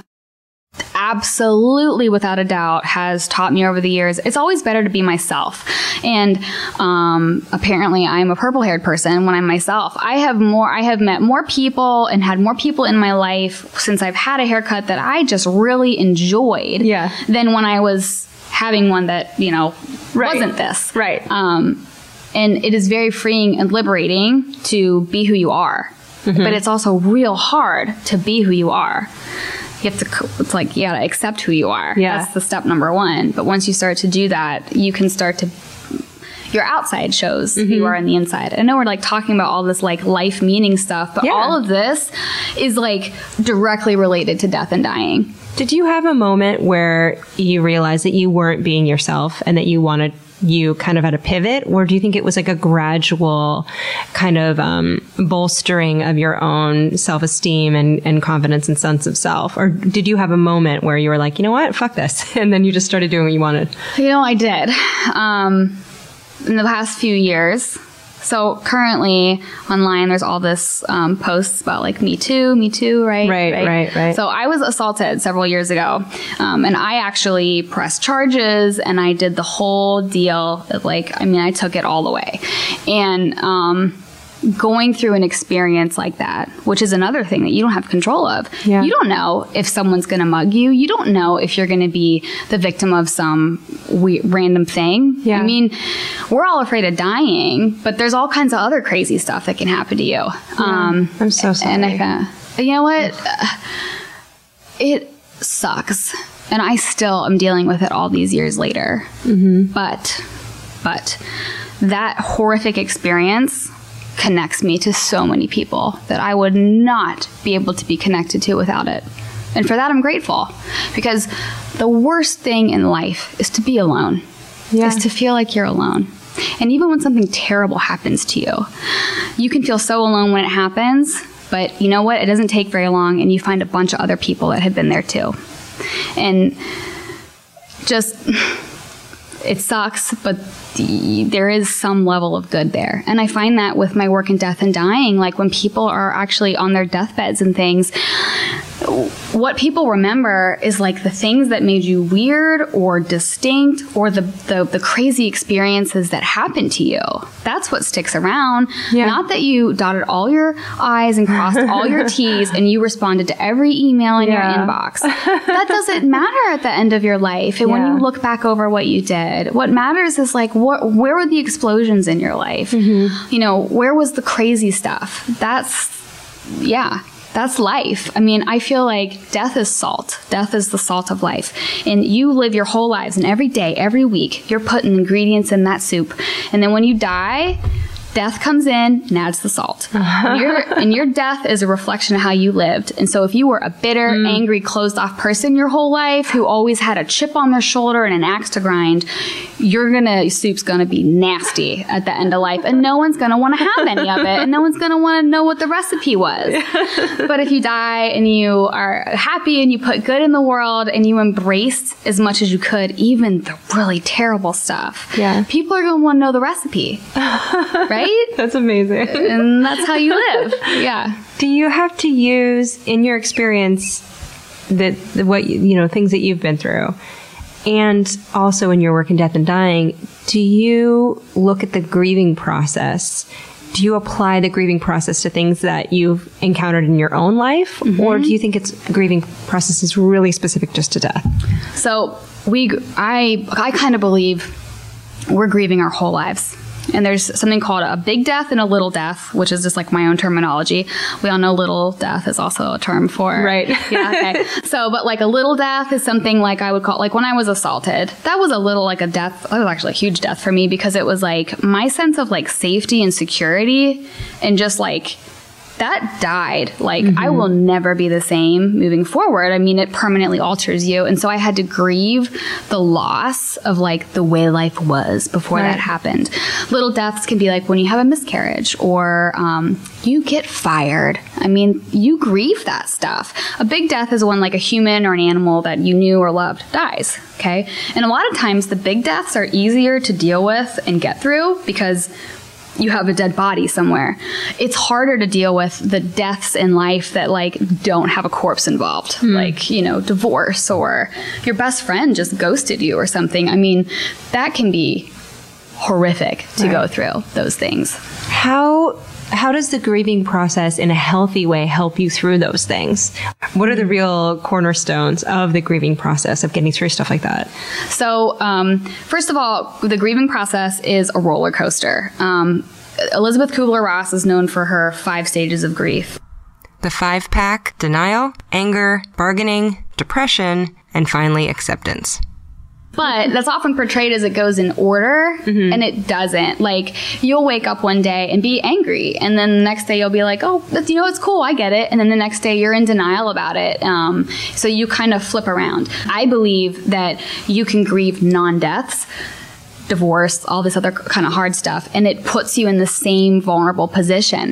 Absolutely, without a doubt, has taught me over the years. It's always better to be myself. And apparently I'm a purple-haired person when I'm myself. I have met more people and had more people in my life since I've had a haircut that I just really enjoyed than when I was having one that, wasn't this. Right. And it is very freeing and liberating to be who you are. But it's also real hard to be who you are. You gotta accept who you are. Yeah. That's the step number one. But once you start to do that, you can start to, your outside shows who you are on the inside. I know we're like talking about all this like life meaning stuff, but all of this is like directly related to death and dying. Did you have a moment where you realized that you weren't being yourself and that you kind of had a pivot, or do you think it was like a gradual kind of bolstering of your own self-esteem and confidence and sense of self? Or did you have a moment where you were like, you know what, fuck this, and then you just started doing what you wanted? I did. In the past few years. So currently online, there's all this posts about like Me Too, right? Right. So I was assaulted several years ago, and I actually pressed charges, and I did the whole deal. I took it all the way, and going through an experience like that, which is another thing that you don't have control of. Yeah. You don't know if someone's going to mug you. You don't know if you're going to be the victim of some random thing. Yeah. I mean, we're all afraid of dying, but there's all kinds of other crazy stuff that can happen to you. Yeah. I'm so sorry. And you know what? It sucks. And I still am dealing with it all these years later. But that horrific experience connects me to so many people that I would not be able to be connected to without it. And for that, I'm grateful, because the worst thing in life is to be alone, is to feel like you're alone. And even when something terrible happens to you, you can feel so alone when it happens, but you know what? It doesn't take very long, and you find a bunch of other people that have been there too. And just, it sucks, but there is some level of good there. And I find that with my work in death and dying, like when people are actually on their deathbeds and things, what people remember is like the things that made you weird or distinct, or the crazy experiences that happened to you. That's what sticks around. Yeah. Not that you dotted all your I's and crossed all your T's and you responded to every email in your inbox. That doesn't matter at the end of your life. And when you look back over what you did, what matters is like, where were the explosions in your life? Where was the crazy stuff? That's life. I mean, I feel like death is salt. Death is the salt of life. And you live your whole lives, and every day, every week, you're putting ingredients in that soup. And then when you die, death comes in and adds the salt. And your death is a reflection of how you lived. And so if you were a bitter, angry, closed-off person your whole life who always had a chip on their shoulder and an axe to grind, soup's gonna be nasty at the end of life, and no one's gonna want to have any of it, and no one's gonna want to know what the recipe was. But if you die and you are happy and you put good in the world and you embraced as much as you could, even the really terrible stuff, people are gonna want to know the recipe, right? That's amazing. And that's how you live. Yeah. Do you have to use, in your experience, things that you've been through, and also in your work in death and dying, do you look at the grieving process? Do you apply the grieving process to things that you've encountered in your own life? Or do you think the grieving process is really specific just to death? So I kind of believe we're grieving our whole lives. And there's something called a big death and a little death, which is just like my own terminology. We all know little death is also a term for... Right. Yeah, okay. So, but like a little death is something like I would call, like when I was assaulted, that was a little like a death. That was actually a huge death for me because it was like my sense of like safety and security and just like that died. Like I will never be the same moving forward. I mean, it permanently alters you. And so I had to grieve the loss of like the way life was before that happened. Little deaths can be like when you have a miscarriage or you get fired. I mean, you grieve that stuff. A big death is when like a human or an animal that you knew or loved dies. Okay. And a lot of times the big deaths are easier to deal with and get through because you have a dead body somewhere. It's harder to deal with the deaths in life that like don't have a corpse involved, like, you know, divorce or your best friend just ghosted you or something. I mean, that can be horrific to go through those things. How does the grieving process in a healthy way help you through those things? What are the real cornerstones of the grieving process of getting through stuff like that? So, first of all, the grieving process is a roller coaster. Elizabeth Kubler-Ross is known for her 5 stages of grief. The 5-pack: denial, anger, bargaining, depression, and finally acceptance. But that's often portrayed as it goes in order, and it doesn't. Like, you'll wake up one day and be angry, and then the next day you'll be like, oh, you know, it's cool, I get it. And then the next day you're in denial about it. So you kind of flip around. I believe that you can grieve non-deaths, divorce, all this other kind of hard stuff, and it puts you in the same vulnerable position.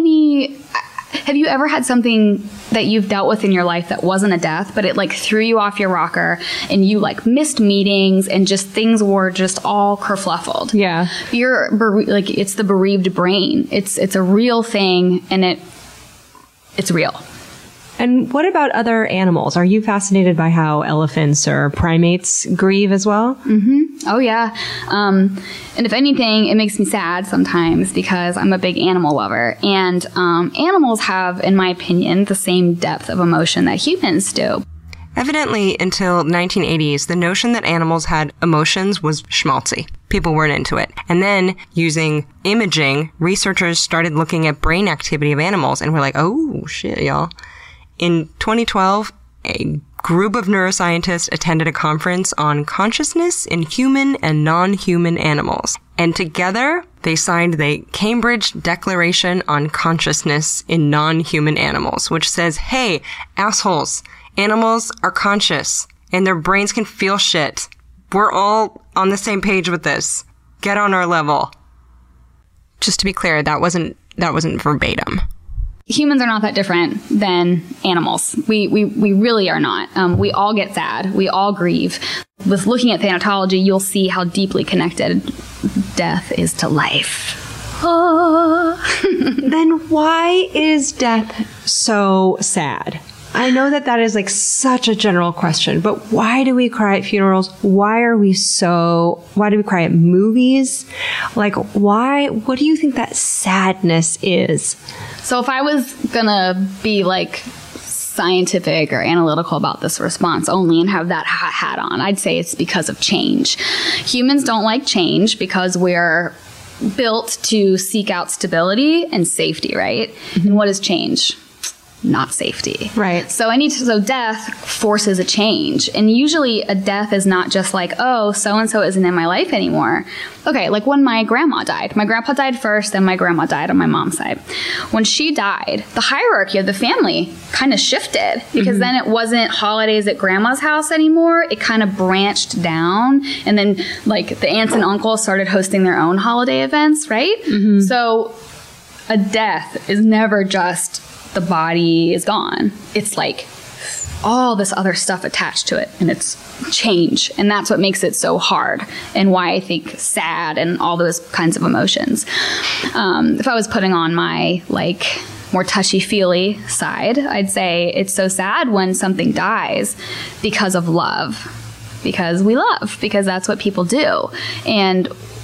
Have you ever had something that you've dealt with in your life that wasn't a death, but it like threw you off your rocker and you like missed meetings and just things were just all kerfluffled? Yeah. You're like, it's the bereaved brain. It's a real thing and it's real. And what about other animals? Are you fascinated by how elephants or primates grieve as well? Oh, yeah. And if anything, it makes me sad sometimes because I'm a big animal lover. And animals have, in my opinion, the same depth of emotion that humans do. Evidently, until 1980s, the notion that animals had emotions was schmaltzy. People weren't into it. And then, using imaging, researchers started looking at brain activity of animals and were like, oh, shit, y'all. In 2012, a group of neuroscientists attended a conference on consciousness in human and non-human animals. And together, they signed the Cambridge Declaration on Consciousness in Non-Human Animals, which says, hey, assholes, animals are conscious and their brains can feel shit. We're all on the same page with this. Get on our level. Just to be clear, that wasn't verbatim. Humans are not that different than animals. We really are not. We all get sad. We all grieve. With looking at thanatology, you'll see how deeply connected death is to life. Then why is death so sad? I know that is like such a general question, but why do we cry at funerals? Why do we cry at movies? Like, why? What do you think that sadness is? So if I was gonna be like scientific or analytical about this response only and have that hat on, I'd say it's because of change. Humans don't like change because we're built to seek out stability and safety, right? And what is change? Not safety. Right. So death forces a change. And usually a death is not just like, oh, so-and-so isn't in my life anymore. Okay, like when my grandma died. My grandpa died first, then my grandma died on my mom's side. When she died, the hierarchy of the family kind of shifted because then it wasn't holidays at grandma's house anymore. It kind of branched down. And then like the aunts and uncles started hosting their own holiday events, right? So a death is never just the body is gone. It's like all this other stuff attached to it, and it's change. And that's what makes it so hard and why I think sad and all those kinds of emotions. If I was putting on my like more touchy-feely side, I'd say it's so sad when something dies because of love, because we love, because that's what people do. And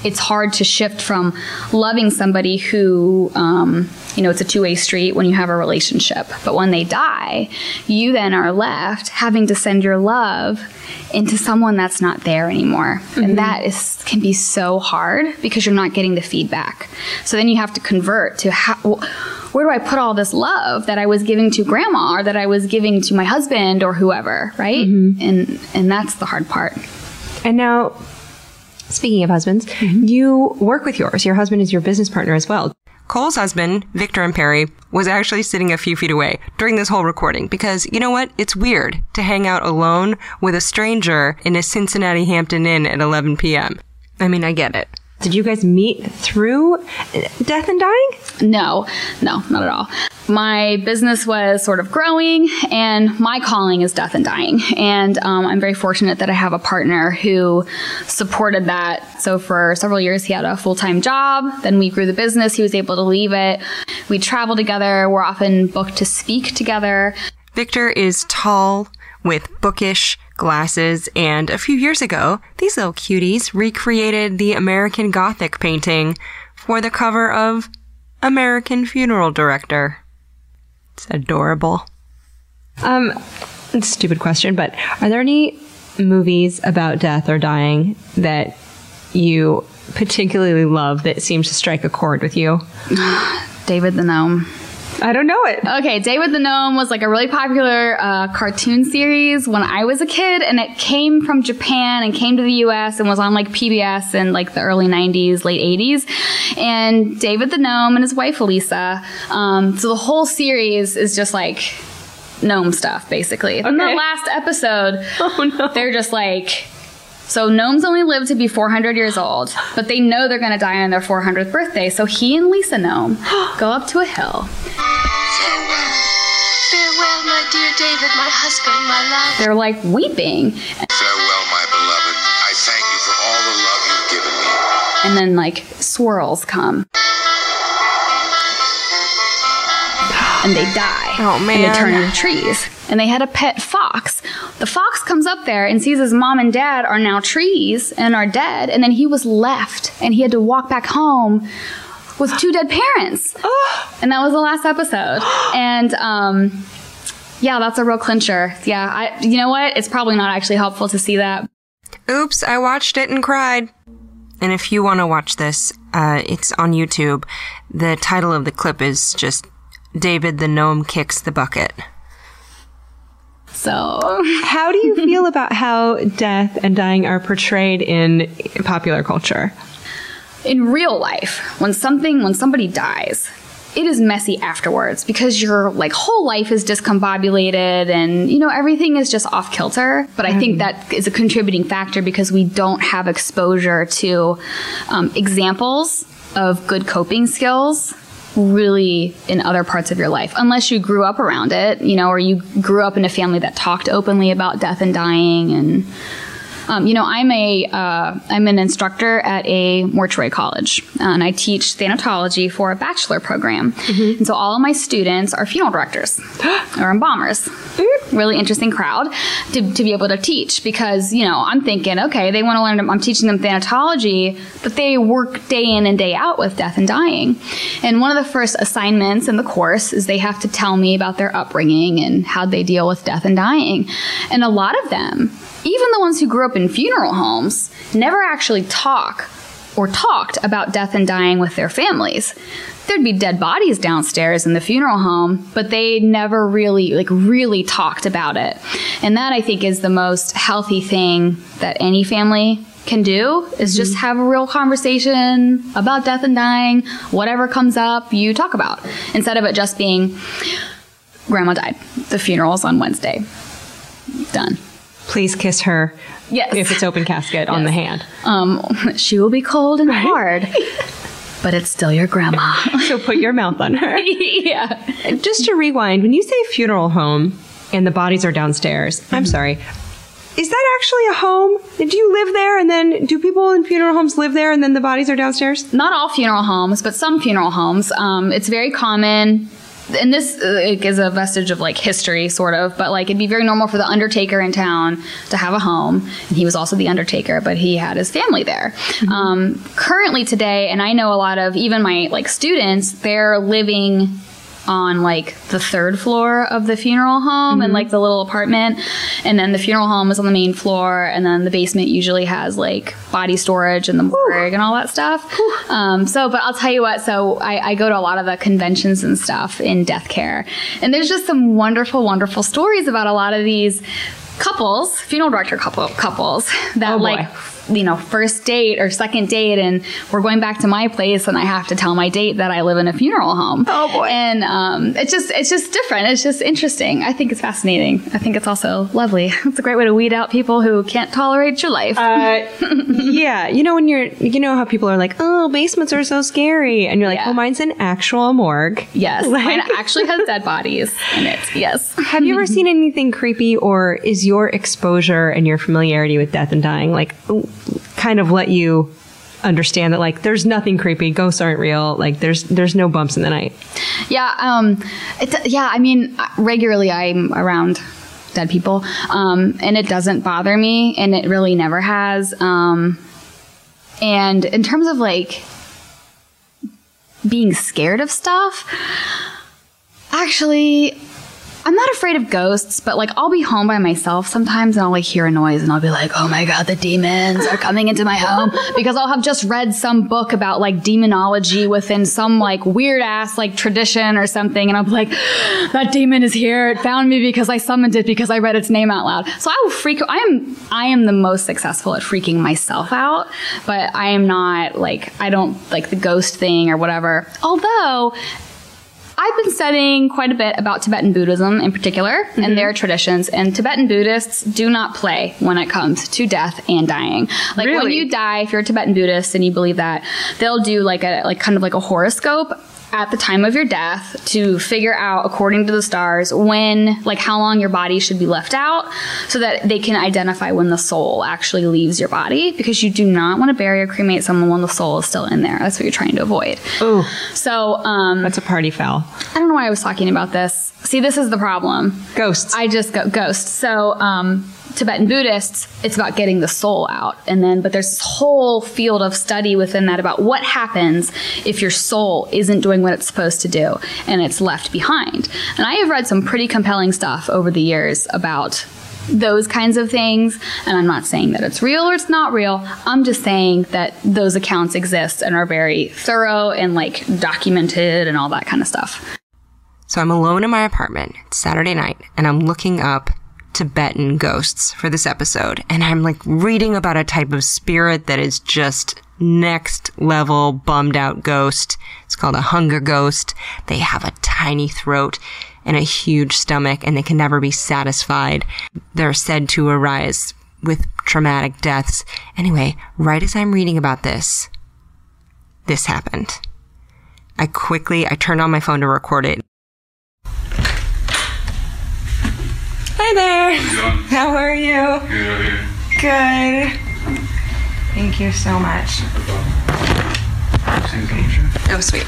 it's hard to shift from loving somebody who, it's a two-way street when you have a relationship. But when they die, you then are left having to send your love into someone that's not there anymore. Mm-hmm. And that can be so hard because you're not getting the feedback. So then you have to convert to where do I put all this love that I was giving to grandma or that I was giving to my husband or whoever, right? Mm-hmm. And that's the hard part. And now, speaking of husbands, you work with yours. Your husband is your business partner as well. Cole's husband, Victor Imperi, was actually sitting a few feet away during this whole recording because, you know what? It's weird to hang out alone with a stranger in a Cincinnati Hampton Inn at 11 p.m. I mean, I get it. Did you guys meet through Death and Dying? No, not at all. My business was sort of growing, and my calling is death and dying. And I'm very fortunate that I have a partner who supported that. So for several years, he had a full-time job. Then we grew the business. He was able to leave it. We travel together. We're often booked to speak together. Victor is tall, with bookish glasses, and a few years ago, these little cuties recreated the American Gothic painting for the cover of American Funeral Director. It's adorable. Stupid question, but are there any movies about death or dying that you particularly love that seems to strike a chord with you? David the Gnome. I don't know it. Okay, David the Gnome was like a really popular cartoon series when I was a kid, and it came from Japan and came to the US and was on like PBS in like the early 90s, late 80s. And David the Gnome and his wife Elisa. So the whole series is just like gnome stuff, basically. Okay. In the last episode, they're just like... So gnomes only live to be 400 years old, but they know they're going to die on their 400th birthday. So he and Lisa Gnome go up to a hill. Farewell. Farewell, my dear David, my husband, my love. They're like weeping. Farewell, my beloved. I thank you for all the love you've given me. And then like swirls come. And they die. Oh, man. And they turn into trees. And they had a pet fox. The fox comes up there and sees his mom and dad are now trees and are dead. And then he was left. And he had to walk back home with 2 dead parents. And that was the last episode. And, yeah, that's a real clincher. Yeah, you know what? It's probably not actually helpful to see that. Oops, I watched it and cried. And if you want to watch this, it's on YouTube. The title of the clip is just... David the Gnome Kicks the Bucket. So, how do you feel about how death and dying are portrayed in popular culture? In real life, when somebody dies, it is messy afterwards because your like whole life is discombobulated and everything is just off kilter. But I think that is a contributing factor because we don't have exposure to examples of good coping skills really in other parts of your life, unless you grew up around it, or you grew up in a family that talked openly about death and dying. And I'm an instructor at a mortuary college, and I teach thanatology for a bachelor program. Mm-hmm. And so all of my students are funeral directors or embalmers. Really interesting crowd to be able to teach because, I'm thinking, okay, they want to learn, I'm teaching them thanatology, but they work day in and day out with death and dying. And one of the first assignments in the course is they have to tell me about their upbringing and how they deal with death and dying. And a lot of them, even the ones who grew up in funeral homes, never actually talked about death and dying with their families. There'd be dead bodies downstairs in the funeral home, but they never really talked about it. And that, I think, is the most healthy thing that any family can do, is just have a real conversation about death and dying. Whatever comes up, you talk about, instead of it just being, grandma died. The funeral's on Wednesday. Done. Please kiss her. Yes. If it's open casket on the hand. She will be cold and hard, but it's still your grandma. So put your mouth on her. Yeah. Just to rewind, when you say funeral home and the bodies are downstairs, I'm sorry, is that actually a home? Do you live there and then do people in funeral homes live there and then the bodies are downstairs? Not all funeral homes, but some funeral homes. It's very common and this is a vestige of like history, sort of, but like it'd be very normal for the undertaker in town to have a home. And he was also the undertaker, but he had his family there. Currently today, and I know a lot of even my like students, they're living on like the third floor of the funeral home and like the little apartment, and then the funeral home is on the main floor, and then the basement usually has like body storage and the morgue and all that stuff. But I'll tell you what, so I go to a lot of the conventions and stuff in death care, and there's just some wonderful, wonderful stories about a lot of these couples, funeral director couples that first date or second date, and we're going back to my place, and I have to tell my date that I live in a funeral home. Oh boy! And it's just different. It's just interesting. I think it's fascinating. I think it's also lovely. It's a great way to weed out people who can't tolerate your life. Yeah, when how people are like, oh, basements are so scary, and you're like, oh, mine's an actual morgue. Yes, mine actually has dead bodies in it. Yes. Have you ever seen anything creepy, or is your exposure and your familiarity with death and dying like kind of let you understand that like there's nothing creepy, ghosts aren't real, like there's no bumps in the night? I mean, regularly I'm around dead people, and it doesn't bother me, and it really never has. And in terms of like being scared of stuff, actually, I'm not afraid of ghosts, but like I'll be home by myself sometimes, and I'll like hear a noise, and I'll be like, oh my God, the demons are coming into my home, because I'll have just read some book about like demonology within some like weird ass like tradition or something, and I'll be like, that demon is here. It found me because I summoned it because I read its name out loud. So I will freak. I am the most successful at freaking myself out, but I am not like, I don't like the ghost thing or whatever. Although I've been studying quite a bit about Tibetan Buddhism in particular and their traditions, and Tibetan Buddhists do not play when it comes to death and dying. Like when you die, if you're a Tibetan Buddhist and you believe that, they'll do like kind of like a horoscope at the time of your death to figure out, according to the stars, when, like how long your body should be left out, so that they can identify when the soul actually leaves your body, because you do not want to bury or cremate someone when the soul is still in there. That's what you're trying to avoid. Oh, so that's a party foul. I don't know why I was talking about this. See, this is the problem. Ghosts. I just go ghosts. So Tibetan Buddhists, it's about getting the soul out. But there's this whole field of study within that about what happens if your soul isn't doing what it's supposed to do and it's left behind. And I have read some pretty compelling stuff over the years about those kinds of things. And I'm not saying that it's real or it's not real. I'm just saying that those accounts exist and are very thorough and like documented and all that kind of stuff. So I'm alone in my apartment. It's Saturday night, and I'm looking up Tibetan ghosts for this episode, and I'm like reading about a type of spirit that is just next level bummed out ghost. It's called a hunger ghost. They have a tiny throat and a huge stomach, and they can never be satisfied. They're said to arise with traumatic deaths. Anyway, right as I'm reading about this happened. I turned on my phone to record it. Hi there. How are you? Good. Thank you so much. Oh, sweet.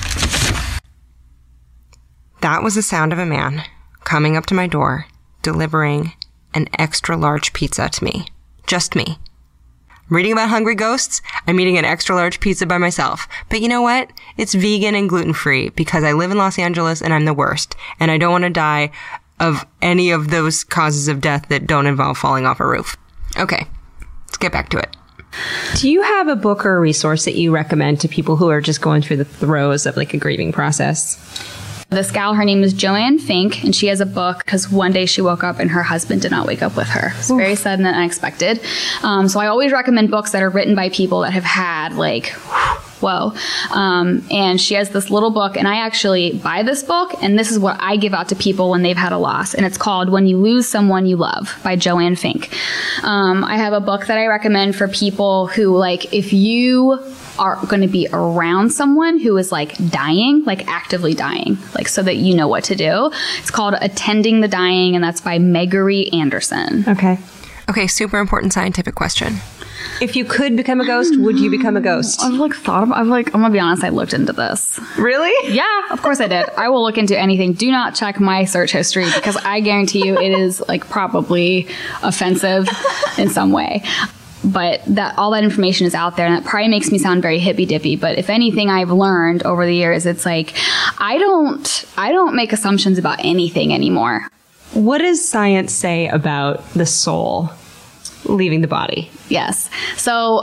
That was the sound of a man coming up to my door, delivering an extra large pizza to me. Just me. I'm reading about hungry ghosts. I'm eating an extra large pizza by myself. But you know what? It's vegan and gluten-free because I live in Los Angeles and I'm the worst. And I don't want to die of any of those causes of death that don't involve falling off a roof. Okay, let's get back to it. Do you have a book or a resource that you recommend to people who are just going through the throes of like a grieving process? This gal, her name is Joanne Fink, and she has a book because one day she woke up and her husband did not wake up with her. It's very sudden and unexpected. So I always recommend books that are written by people that have had like, whoa. And she has this little book, and I actually buy this book, and this is what I give out to people when they've had a loss. And it's called When You Lose Someone You Love by Joanne Fink. I have a book that I recommend for people who, like, if you are going to be around someone who is like dying, like actively dying, like so that you know what to do. It's called Attending the Dying, and that's by Megory Anderson. Okay, super important scientific question. If you could become a ghost, would you become a ghost? I'm gonna be honest, I looked into this. Really? Yeah, of course I did. I will look into anything. Do not check my search history because I guarantee you it is like probably offensive in some way. But all that information is out there, and that probably makes me sound very hippy dippy. But if anything I've learned over the years, it's like I don't make assumptions about anything anymore. What does science say about the soul leaving the body? Yes. So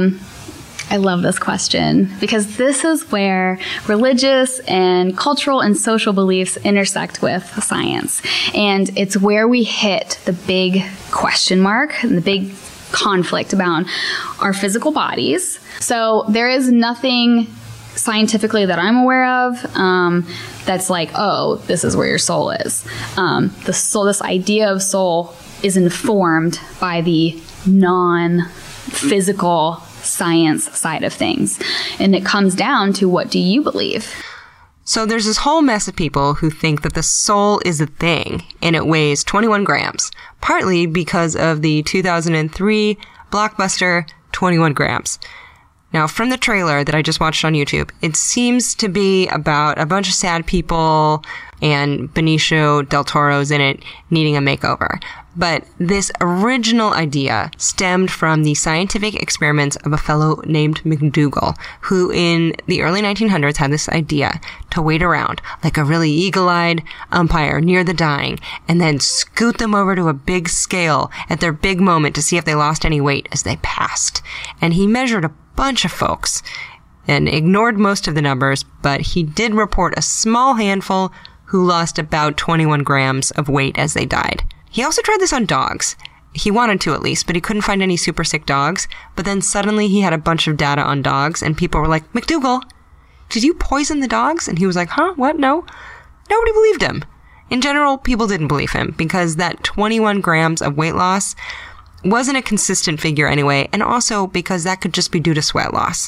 I love this question because this is where religious and cultural and social beliefs intersect with science. And it's where we hit the big question mark and the big conflict about our physical bodies. So there is nothing scientifically that I'm aware of that's like, oh, this is where your soul is. This idea of soul is informed by the non-physical science side of things. And it comes down to, what do you believe? So there's this whole mess of people who think that the soul is a thing and it weighs 21 grams, partly because of the 2003 blockbuster 21 Grams. Now, from the trailer that I just watched on YouTube, it seems to be about a bunch of sad people and Benicio del Toro's in it needing a makeover. But this original idea stemmed from the scientific experiments of a fellow named McDougall, who in the early 1900s had this idea to wait around like a really eagle-eyed umpire near the dying and then scoot them over to a big scale at their big moment to see if they lost any weight as they passed. And he measured a bunch of folks and ignored most of the numbers, but he did report a small handful who lost about 21 grams of weight as they died. He also tried this on dogs. He wanted to at least, but he couldn't find any super sick dogs. But then suddenly he had a bunch of data on dogs and people were like, McDougall, did you poison the dogs? And he was like, huh? What? No. Nobody believed him. In general, people didn't believe him because that 21 grams of weight loss wasn't a consistent figure anyway, and also because that could just be due to sweat loss.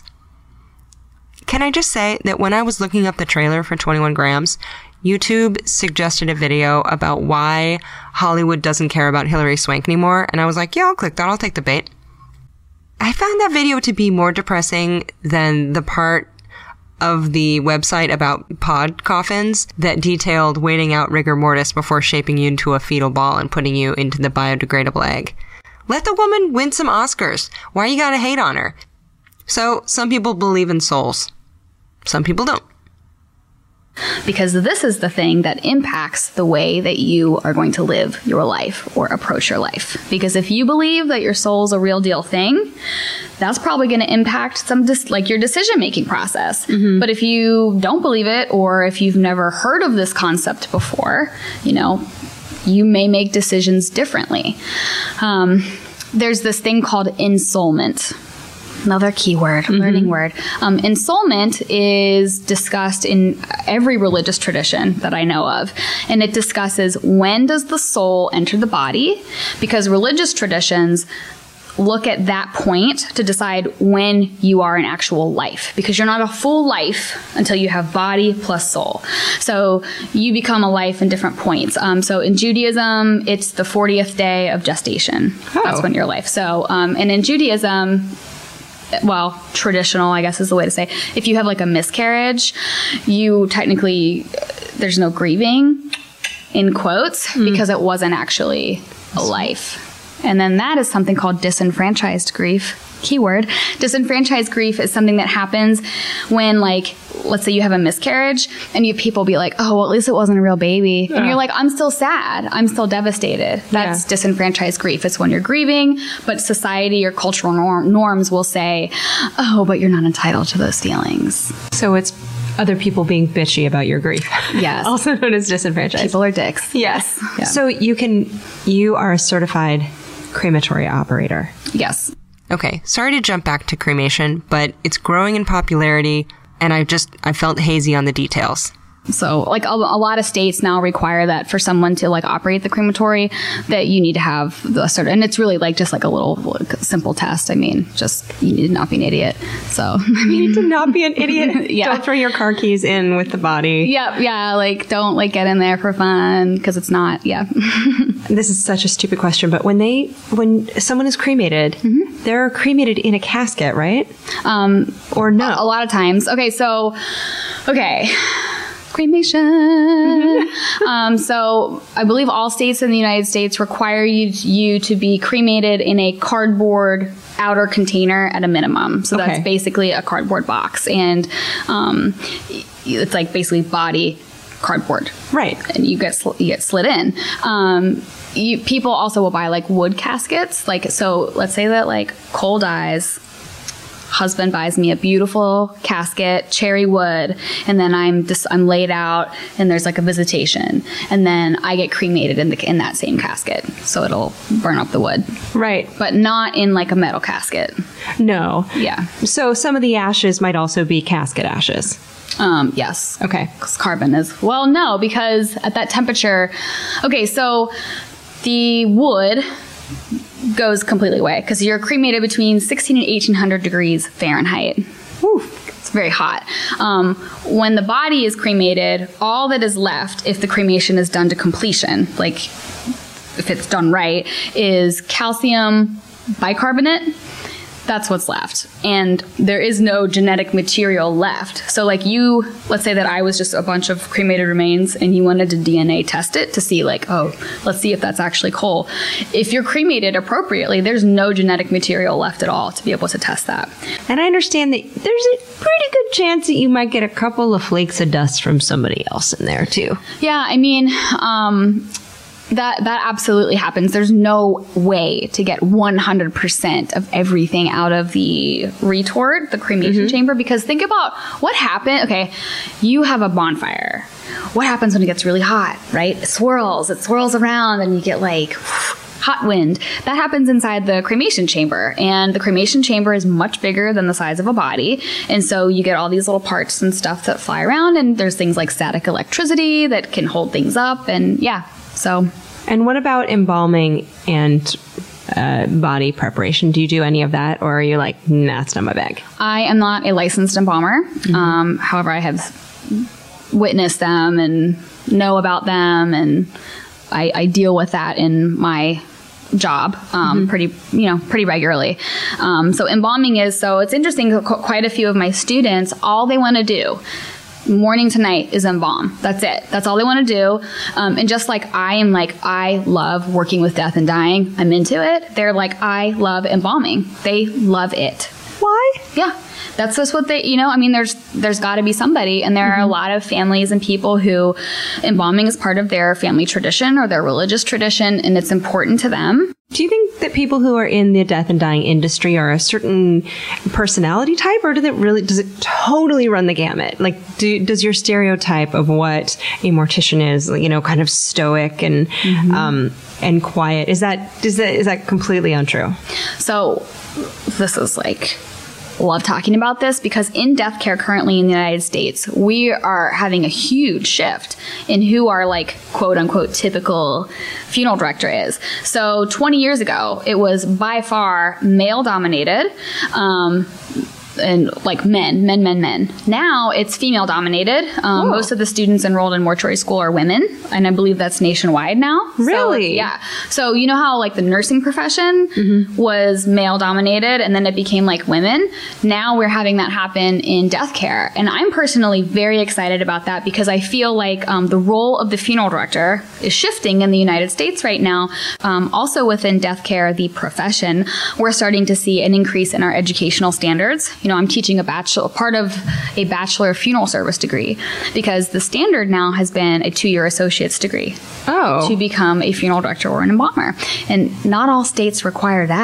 Can I just say that when I was looking up the trailer for 21 Grams, YouTube suggested a video about why Hollywood doesn't care about Hilary Swank anymore, and I was like, yeah, I'll click that, I'll take the bait. I found that video to be more depressing than the part of the website about pod coffins that detailed waiting out rigor mortis before shaping you into a fetal ball and putting you into the biodegradable egg. Let the woman win some Oscars. Why you gotta hate on her? So, some people believe in souls. Some people don't. Because this is the thing that impacts the way that you are going to live your life or approach your life. Because if you believe that your soul's a real deal thing, that's probably going to impact your decision-making process. Mm-hmm. But if you don't believe it, or if you've never heard of this concept before, you may make decisions differently. There's this thing called ensoulment. Another keyword, learning word. Ensoulment is discussed in every religious tradition that I know of. And it discusses, when does the soul enter the body? Because religious traditions look at that point to decide when you are an actual life, because you're not a full life until you have body plus soul. So you become a life in different points. So in Judaism, it's the 40th day of gestation. Oh. That's when you're alive. So, and in Judaism, well, traditional, I guess is the way to say, if you have like a miscarriage, you technically, there's no grieving, in quotes, because it wasn't actually a life. And then that is something called disenfranchised grief. Keyword. Disenfranchised grief is something that happens when, like, let's say you have a miscarriage and people be like, oh, well, at least it wasn't a real baby. And you're like, I'm still sad. I'm still devastated. That's disenfranchised grief. It's when you're grieving, but society or cultural norms will say, oh, but you're not entitled to those feelings. So it's other people being bitchy about your grief. Yes. Also known as disenfranchised. People are dicks. Yes. Yeah. So you are a certified crematory operator. Yes. Okay, sorry to jump back to cremation, but it's growing in popularity, and I felt hazy on the details. So like a lot of states now require that for someone to like operate the crematory, that you need to have the sort of, and it's really like just like a little like, simple test. I mean, just you need to not be an idiot. So You need to not be an idiot. Yeah. Don't throw your car keys in with the body. yeah, like don't like get in there for fun because it's not. Yeah. This is such a stupid question, but when someone is cremated, they're cremated in a casket, right? Or no? A lot of times. Okay. Cremation. So I believe all states in the United States require you to be cremated in a cardboard outer container at a minimum. So that's basically a cardboard box, and it's like basically body cardboard, Right. and you get slid in. People also will buy like wood caskets. Like, so let's say that like Cole dies, husband buys me a beautiful casket, cherry wood, and then I'm laid out, and there's like a visitation, and then I get cremated in that same casket, so it'll burn up the wood, Right. but not in like a metal casket. No. Yeah. So some of the ashes might also be casket ashes. Yes. Okay. 'Cause carbon is, well, no, because at that temperature, okay, so the wood goes completely away because you're cremated between 16 and 1800 degrees Fahrenheit. Whew, it's very hot. When the body is cremated, all that is left, if the cremation is done to completion, like if it's done right, is calcium bicarbonate. That's what's left. And there is no genetic material left. So like let's say that I was just a bunch of cremated remains and you wanted to DNA test it to see like, oh, let's see if that's actually Cole. If you're cremated appropriately, there's no genetic material left at all to be able to test that. And I understand that there's a pretty good chance that you might get a couple of flakes of dust from somebody else in there too. Yeah, I mean, that absolutely happens. There's no way to get 100% of everything out of the retort, the cremation chamber, because think about what happened. Okay, you have a bonfire. What happens when it gets really hot, right? It swirls around, and you get like hot wind. That happens inside the cremation chamber, and the cremation chamber is much bigger than the size of a body, and so you get all these little parts and stuff that fly around, and there's things like static electricity that can hold things up, and yeah. So, and what about embalming and body preparation? Do you do any of that, or are you like, nah, it's not my bag? I am not a licensed embalmer. However, I have witnessed them and know about them, and I deal with that in my job pretty regularly. So embalming it's interesting. Quite a few of my students, all they want to do morning to night is embalm. That's it. That's all they want to do. And just like I love working with death and dying. I'm into it. They're like, I love embalming. They love it. Why? Yeah. That's just what they, I mean, there's got to be somebody. And there are a lot of families and people who embalming is part of their family tradition or their religious tradition, and it's important to them. Do you think that people who are in the death and dying industry are a certain personality type, or does it totally run the gamut? Like, does your stereotype of what a mortician is, kind of stoic and quiet, is that completely untrue? So this is like, love talking about this because in death care currently in the United States, we are having a huge shift in who our like quote unquote typical funeral director is. So 20 years ago, it was by far male dominated. And like men. Now it's female dominated. Most of the students enrolled in mortuary school are women, and I believe that's nationwide now. Really? So, yeah. So you know how like the nursing profession was male dominated, and then it became like women. Now we're having that happen in death care, and I'm personally very excited about that because I feel like the role of the funeral director is shifting in the United States right now. Also within death care, the profession, we're starting to see an increase in our educational standards. I'm teaching part of a bachelor of funeral service degree because the standard now has been a 2-year associate's degree to become a funeral director or an embalmer. And not all states require that.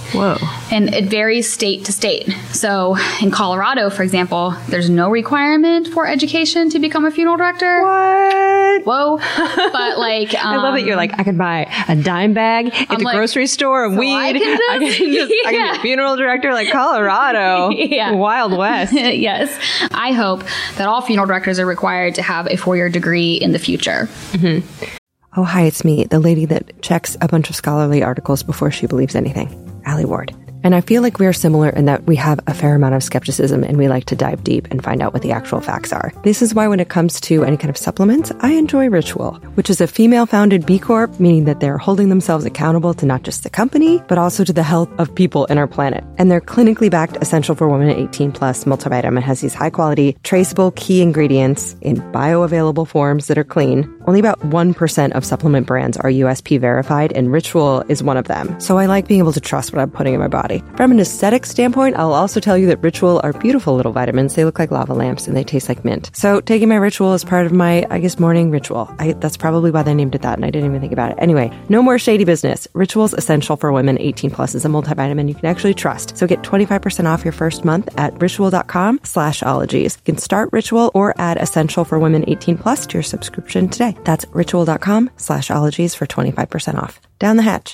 Whoa. And it varies state to state. So in Colorado, for example, there's no requirement for education to become a funeral director. What? Whoa. But like, I love that you're like, I can buy a dime bag at the like, grocery store of so weed. I can be a funeral director like Colorado. Yeah. Wild West. Yes. I hope that all funeral directors are required to have a 4-year degree in the future. Mm-hmm. Oh, hi, it's me, the lady that checks a bunch of scholarly articles before she believes anything, Allie Ward. And I feel like we are similar in that we have a fair amount of skepticism and we like to dive deep and find out what the actual facts are. This is why when it comes to any kind of supplements, I enjoy Ritual, which is a female-founded B Corp, meaning that they're holding themselves accountable to not just the company, but also to the health of people in our planet. And their clinically backed Essential for Women 18 Plus multivitamin has these high-quality, traceable key ingredients in bioavailable forms that are clean. Only about 1% of supplement brands are USP verified, and Ritual is one of them. So I like being able to trust what I'm putting in my body. From an aesthetic standpoint, I'll also tell you that Ritual are beautiful little vitamins. They look like lava lamps and they taste like mint. So taking my Ritual is part of my, morning ritual. That's probably why they named it that, and I didn't even think about it. Anyway, no more shady business. Ritual's Essential for Women 18 Plus is a multivitamin you can actually trust. So get 25% off your first month at ritual.com/ologies. You can start Ritual or add Essential for Women 18 Plus to your subscription today. That's ritual.com/ologies for 25% off. Down the hatch.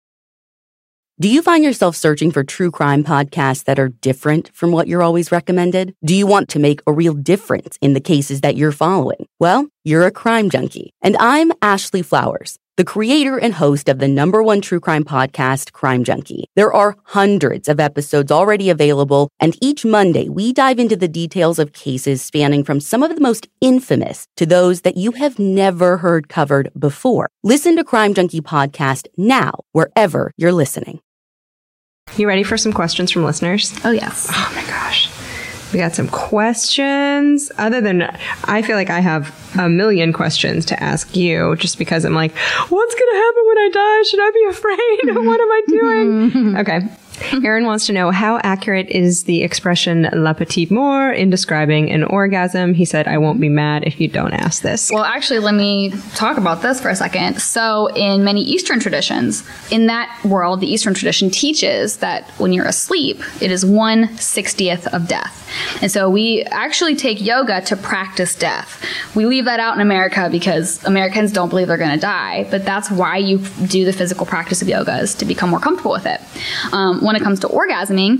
Do you find yourself searching for true crime podcasts that are different from what you're always recommended? Do you want to make a real difference in the cases that you're following? Well, you're a crime junkie. And I'm Ashley Flowers, the creator and host of the #1 true crime podcast, Crime Junkie. There are hundreds of episodes already available, and each Monday we dive into the details of cases spanning from some of the most infamous to those that you have never heard covered before. Listen to Crime Junkie Podcast now, wherever you're listening. You ready for some questions from listeners? Oh, yes. Oh my gosh. We got some questions. Other than, I feel like I have a million questions to ask you just because I'm like, what's going to happen when I die? Should I be afraid? What am I doing? Okay. Aaron wants to know, how accurate is the expression la petite mort in describing an orgasm? He said, I won't be mad if you don't ask this. Well, actually, let me talk about this for a second. So in many Eastern traditions, in that world, the Eastern tradition teaches that when you're asleep, it is 1/60th of death. And so we actually take yoga to practice death. We leave that out in America because Americans don't believe they're going to die, but that's why you do the physical practice of yoga, is to become more comfortable with it. When it comes to orgasming,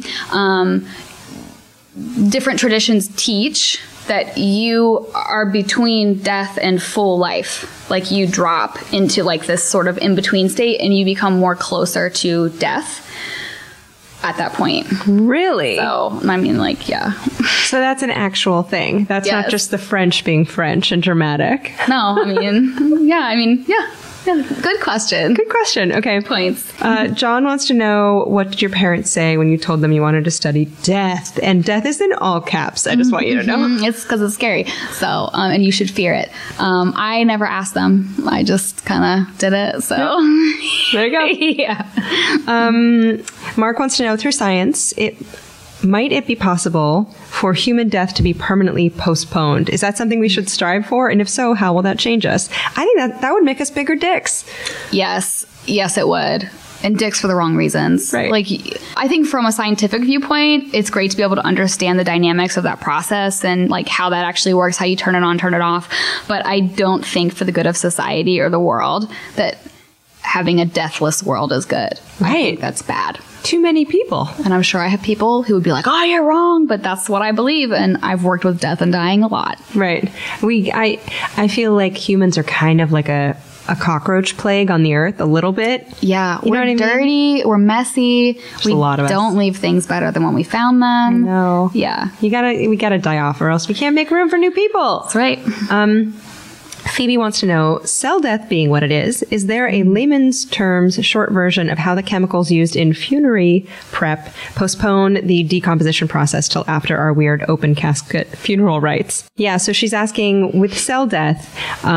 different traditions teach that you are between death and full life. Like you drop into like this sort of in-between state and you become more closer to death at that point. Really? So, I mean, like, yeah. So that's an actual thing. That's not just the French being French and dramatic. No, I mean, yeah. Good question. Good question. Okay. Points. John wants to know, what did your parents say when you told them you wanted to study death? And death is in all caps. I just want you to know. It's because it's scary. So, and you should fear it. I never asked them. I just kind of did it. So there you go. Yeah. Mark wants to know, through science, might it be possible for human death to be permanently postponed? Is that something we should strive for? And if so, how will that change us? I think that would make us bigger dicks. Yes, it would. And dicks for the wrong reasons. Right. Like, I think from a scientific viewpoint, it's great to be able to understand the dynamics of that process and like how that actually works, how you turn it on, turn it off. But I don't think for the good of society or the world that having a deathless world is good. Right. I think that's bad. Too many people. And I'm sure I have people who would be like, oh, you're wrong, but that's what I believe. And I've worked with death and dying a lot. Right. I feel like humans are kind of like a cockroach plague on the earth a little bit. Yeah. You know what I mean? We're dirty. We're messy. A lot of us. Don't leave things better than when we found them. No. Yeah. We gotta die off or else we can't make room for new people. That's right. Phoebe wants to know, cell death being what it is there a layman's terms short version of how the chemicals used in funerary prep postpone the decomposition process till after our weird open casket funeral rites? Yeah, so she's asking, with cell death,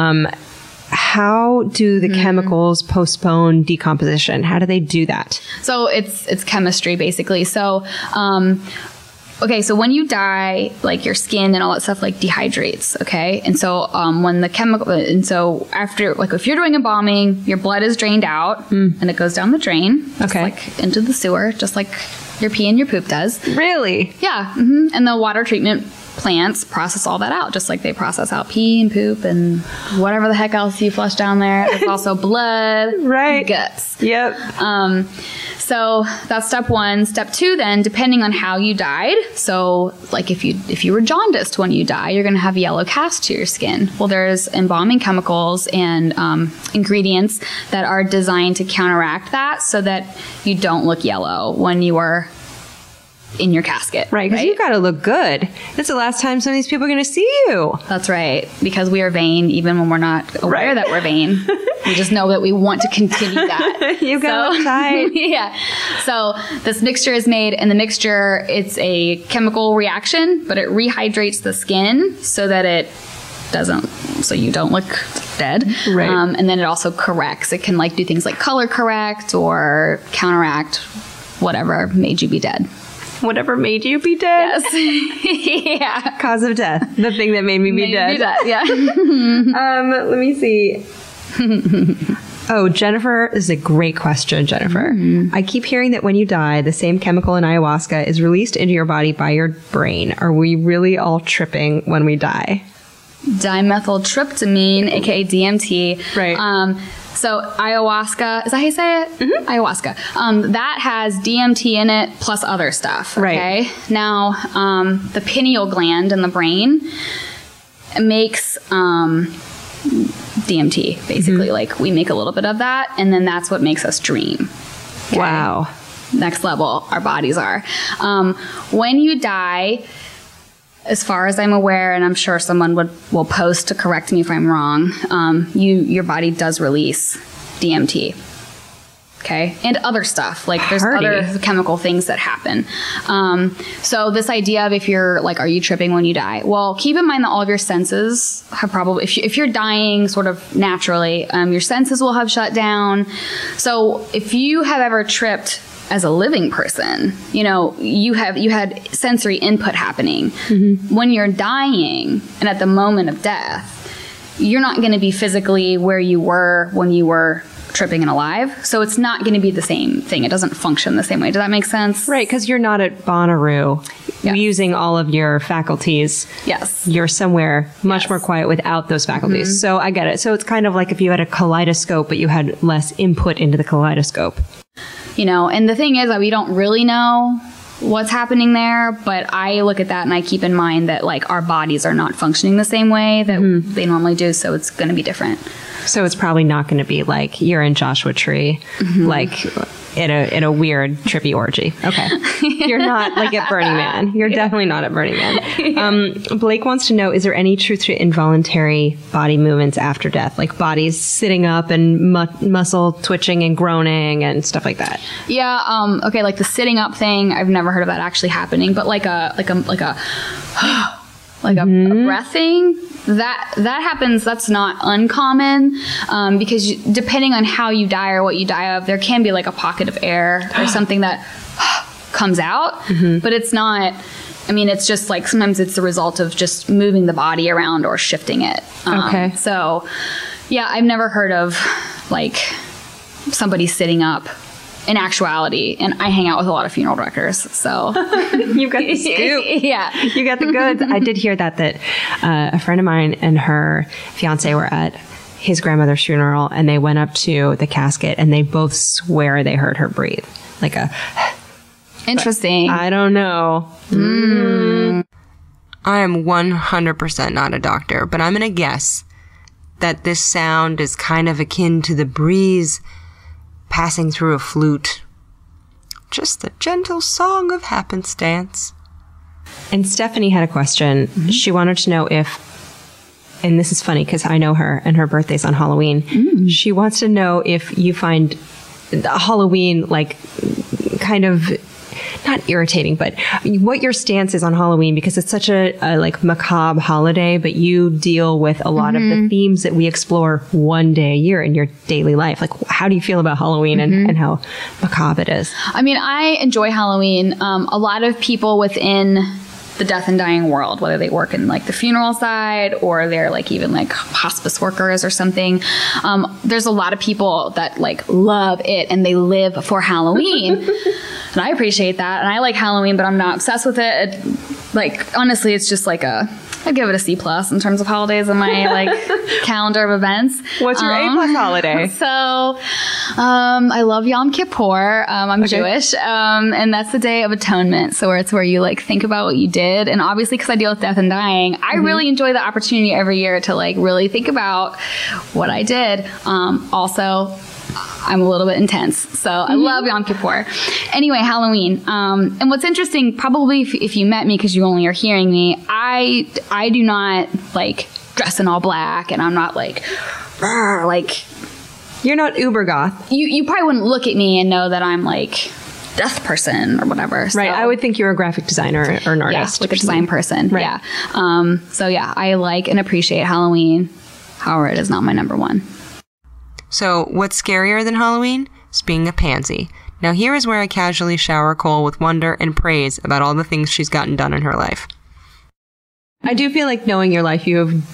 how do the chemicals postpone decomposition? How do they do that? So it's chemistry, basically. So okay, so when you die, like your skin and all that stuff like dehydrates, okay? And so when the chemical, and so after, like if you're doing embalming, your blood is drained out and it goes down the drain, just like into the sewer, just like your pee and your poop does. Really? Yeah. And the water treatment plants process all that out, just like they process out pee and poop and whatever the heck else you flush down there. There's also blood, right? Guts. Yep. So that's step one. Step two, then, depending on how you died. So, like if you were jaundiced when you die, you're going to have yellow cast to your skin. Well, there's embalming chemicals and ingredients that are designed to counteract that, so that you don't look yellow when you are in your casket. Right, because you got to look good. That's the last time some of these people are going to see you. That's right, because we are vain even when we're not aware that we're vain. We just know that we want to continue that. You got to look tight. Yeah. So this mixture is made, and the mixture, it's a chemical reaction, but it rehydrates the skin so that it doesn't, so you don't look dead. Right. And then it also corrects. It can like do things like color correct or counteract whatever made you be dead. Whatever made you be dead? Yes. Yeah. Cause of death. The thing that made me be dead. Yeah. Let me see. Oh, Jennifer, this is a great question, Jennifer. I keep hearing that when you die, the same chemical in ayahuasca is released into your body by your brain. Are we really all tripping when we die? Dimethyltryptamine, aka DMT. Right. So ayahuasca, is that how you say it? Mm-hmm. Ayahuasca. That has DMT in it plus other stuff. Okay. Right. Now, the pineal gland in the brain makes DMT, basically. Like we make a little bit of that, and then that's what makes us dream. Okay? Wow. Next level, our bodies are. When you die, as far as I'm aware, and I'm sure someone will post to correct me if I'm wrong, your body does release DMT. Okay. And other stuff. Like there's other chemical things that happen. So this idea of if you're like, are you tripping when you die? Well, keep in mind that all of your senses have probably, if you're dying sort of naturally, your senses will have shut down. So if you have ever tripped as a living person, you had sensory input happening. Mm-hmm. When you're dying and at the moment of death, you're not going to be physically where you were when you were tripping and alive. So it's not going to be the same thing. It doesn't function the same way. Does that make sense? Right, because you're not at Bonnaroo using all of your faculties. Yes. You're somewhere much more quiet without those faculties. Mm-hmm. So I get it. So it's kind of like if you had a kaleidoscope, but you had less input into the kaleidoscope. And the thing is that we don't really know what's happening there, but I look at that and I keep in mind that like our bodies are not functioning the same way that they normally do, so it's going to be different. So it's probably not going to be like you're in Joshua Tree, like in a weird trippy orgy. Okay. You're not like at Burning Man. You're definitely not at Burning Man. Blake wants to know, is there any truth to involuntary body movements after death? Like bodies sitting up and muscle twitching and groaning and stuff like that? Yeah. Okay. Like the sitting up thing, I've never heard of that actually happening, but like a breath thing, that happens. That's not uncommon, because depending on how you die or what you die of, there can be like a pocket of air or something that comes out, but it's not. I mean, it's just like sometimes it's the result of just moving the body around or shifting it. Okay. So, yeah, I've never heard of like somebody sitting up. In actuality, and I hang out with a lot of funeral directors, so you got the scoop. Yeah, you got the goods. I did hear that a friend of mine and her fiance were at his grandmother's funeral, and they went up to the casket, and they both swear they heard her breathe, like a. Interesting. I don't know. I am 100% not a doctor, but I'm gonna guess that this sound is kind of akin to the breeze passing through a flute. Just the gentle song of happenstance. And Stephanie had a question. She wanted to know if, and this is funny because I know her and her birthday's on Halloween. She wants to know if you find Halloween like kind of not irritating, but what your stance is on Halloween, because it's such a like macabre holiday, but you deal with a lot of the themes that we explore one day a year in your daily life. Like, how do you feel about Halloween and how macabre it is? I mean, I enjoy Halloween. A lot of people within the death and dying world, whether they work in like the funeral side or they're like even like hospice workers or something, there's a lot of people that like love it and they live for Halloween. And I appreciate that. And I like Halloween, but I'm not obsessed with it. Like, honestly, it's just like I'd give it a C+ in terms of holidays on my like calendar of events. What's your A+ holiday? So, I love Yom Kippur. I'm Jewish. And that's the Day of Atonement. So it's where you like think about what you did. And obviously, because I deal with death and dying, I really enjoy the opportunity every year to like really think about what I did. Also, I'm a little bit intense. So I love Yom Kippur. Anyway, Halloween. And what's interesting, probably if you met me because you only are hearing me, I do not like dress in all black, and I'm not like You're not uber goth. You probably wouldn't look at me and know that I'm like death person or whatever. So, Right. I would think you're a graphic designer or an artist. Yeah, like a design person. Right. Yeah. So yeah, I like and appreciate Halloween. However, it is not my number one. So, what's scarier than Halloween? It's being a pansy. Now, here is where I casually shower Cole with wonder and praise about all the things she's gotten done in her life. I do feel like knowing your life, you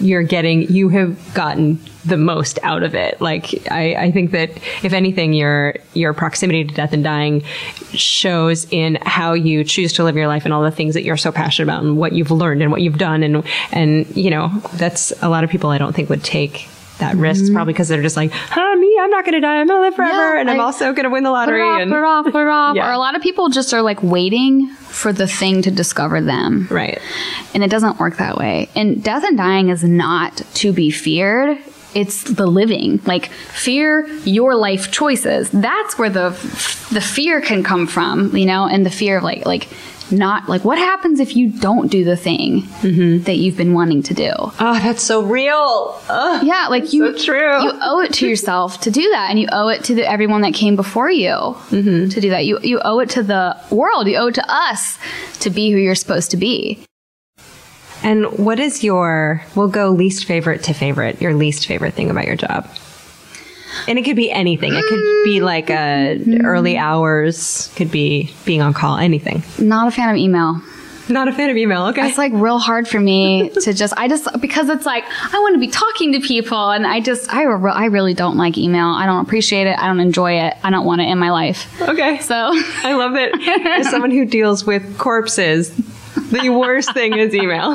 have gotten the most out of it. Like, I think that if anything, your proximity to death and dying shows in how you choose to live your life and all the things that you're so passionate about and what you've learned and what you've done. And, you know, that's a lot of people I don't think would take that risk, probably because they're just like, me, I'm not going to die. I'm going to live forever. And I'm also going to win the lottery. Put it off. Yeah. Or a lot of people just are like waiting for the thing to discover them. Right. And it doesn't work that way. And death and dying is not to be feared. It's the living. Like, fear your life choices. That's where the fear can come from, you know, and the fear of like not like, what happens if you don't do the thing that you've been wanting to do? Oh, that's so real. Yeah, like so true. You owe it to yourself to do that, and you owe it to everyone that came before you to do that. You owe it to the world. You owe it to us to be who you're supposed to be. And what is we'll go least favorite to favorite, your least favorite thing about your job? And it could be anything. It could be like early hours, could be being on call, anything. Not a fan of email. Not a fan of email, okay. It's like real hard for me to because it's like, I want to be talking to people, and I really don't like email. I don't appreciate it. I don't enjoy it. I don't want it in my life. Okay. So I love it. As someone who deals with corpses, the worst thing is email.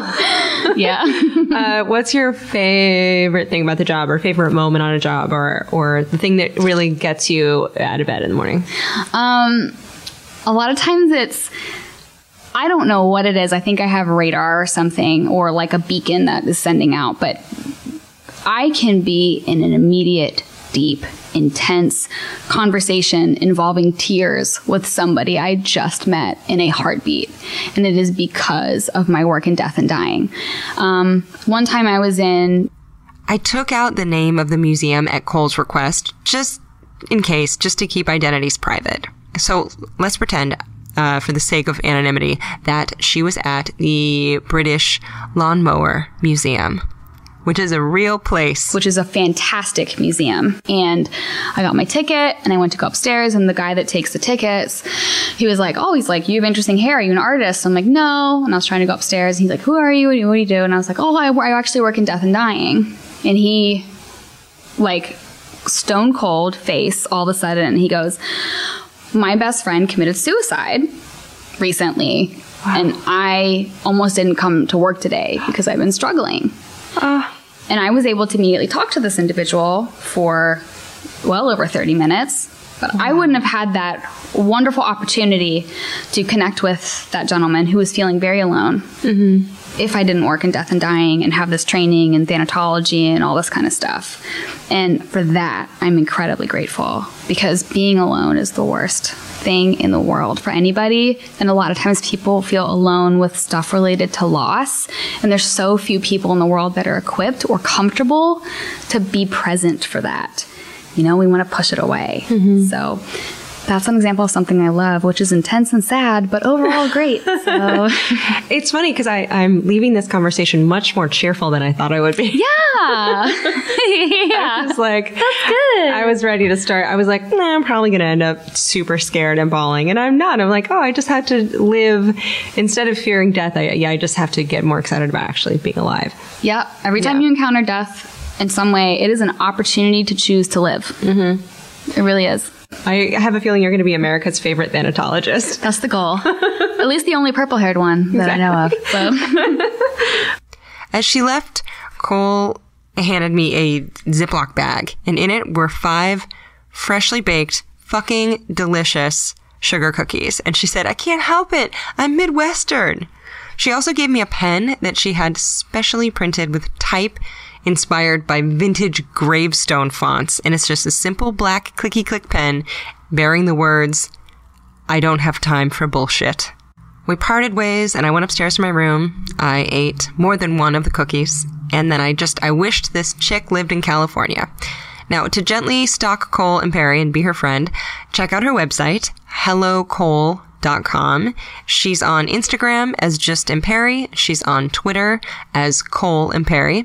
Yeah. What's your favorite thing about the job, or favorite moment on a job, or the thing that really gets you out of bed in the morning? A lot of times I don't know what it is. I think I have radar or something, or like a beacon that is sending out, but I can be in an immediate, deep, intense conversation involving tears with somebody I just met in a heartbeat. And it is because of my work in death and dying. One time I took out the name of the museum at Cole's request, just in case, just to keep identities private. So let's pretend, for the sake of anonymity, that she was at the British Lawnmower Museum, which is a real place. Which is a fantastic museum. And I got my ticket and I went to go upstairs, and the guy that takes the tickets, he's like, you have interesting hair. Are you an artist? I'm like, no. And I was trying to go upstairs, and he's like, who are you? What do you do? And I was like, I actually work in death and dying. And he, like, stone cold face all of a sudden, and he goes, my best friend committed suicide recently. Wow. And I almost didn't come to work today because I've been struggling. And I was able to immediately talk to this individual for well over 30 minutes. But I wouldn't have had that wonderful opportunity to connect with that gentleman who was feeling very alone if I didn't work in death and dying and have this training in thanatology and all this kind of stuff. And for that, I'm incredibly grateful, because being alone is the worst thing in the world for anybody. And a lot of times people feel alone with stuff related to loss. And there's so few people in the world that are equipped or comfortable to be present for that. You know, we want to push it away. So That's an example of something I love, which is intense and sad, but overall great. So It's funny because I'm leaving this conversation much more cheerful than I thought I would be. yeah. Yeah. I was like, That's good. I was ready to start. I was like, nah, I'm probably going to end up super scared and bawling. And I'm not. I'm like, oh, I just had to live. Instead of fearing death, I just have to get more excited about actually being alive. Yeah. Every time you encounter death in some way, it is an opportunity to choose to live. Mm-hmm. It really is. I have a feeling you're going to be America's favorite thanatologist. That's the goal. At least the only purple-haired one that I know of. So. As she left, Cole handed me a Ziploc bag, and in it were 5 freshly baked, fucking delicious sugar cookies. And she said, I can't help it. I'm Midwestern. She also gave me a pen that she had specially printed with type inspired by vintage gravestone fonts. And it's just a simple black clicky click pen bearing the words, I don't have time for bullshit. We parted ways and I went upstairs to my room. I ate more than one of the cookies. And then I wished this chick lived in California. Now, to gently stalk Cole Imperi and be her friend, check out her website, hellocole.com. She's on Instagram as just Imperi. She's on Twitter as Cole Imperi.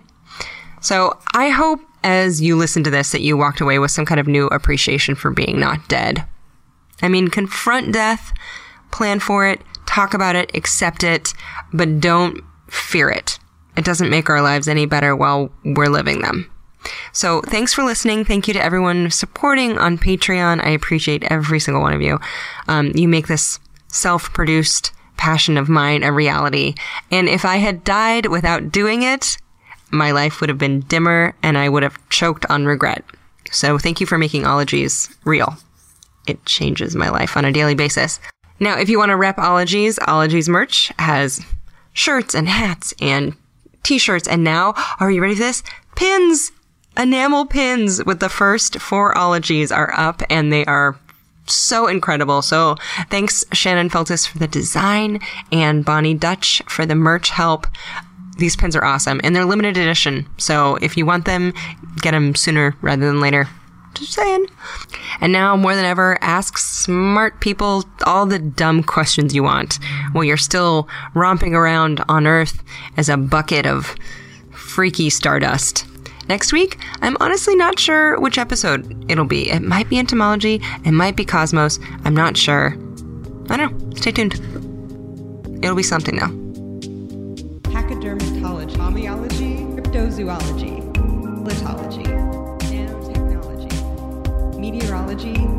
So I hope as you listen to this that you walked away with some kind of new appreciation for being not dead. I mean, confront death, plan for it, talk about it, accept it, but don't fear it. It doesn't make our lives any better while we're living them. So thanks for listening. Thank you to everyone supporting on Patreon. I appreciate every single one of you. You make this self-produced passion of mine a reality. And if I had died without doing it, my life would have been dimmer and I would have choked on regret. So thank you for making Ologies real. It changes my life on a daily basis. Now, if you want to rep Ologies, Ologies merch has shirts and hats and t-shirts. And now, are you ready for this? Pins! Enamel pins with the first 4 Ologies are up and they are so incredible. So thanks Shannon Feltis for the design and Bonnie Dutch for the merch help. These pins are awesome and they're limited edition. So if you want them, get them sooner rather than later. Just saying. And now more than ever, ask smart people all the dumb questions you want while you're still romping around on Earth as a bucket of freaky stardust. Next week, I'm honestly not sure which episode it'll be. It might be entomology, it might be cosmos, I'm not sure. I don't know. Stay tuned. It'll be something though. Pachydermatology, homeology, cryptozoology, litology, nanotechnology, meteorology,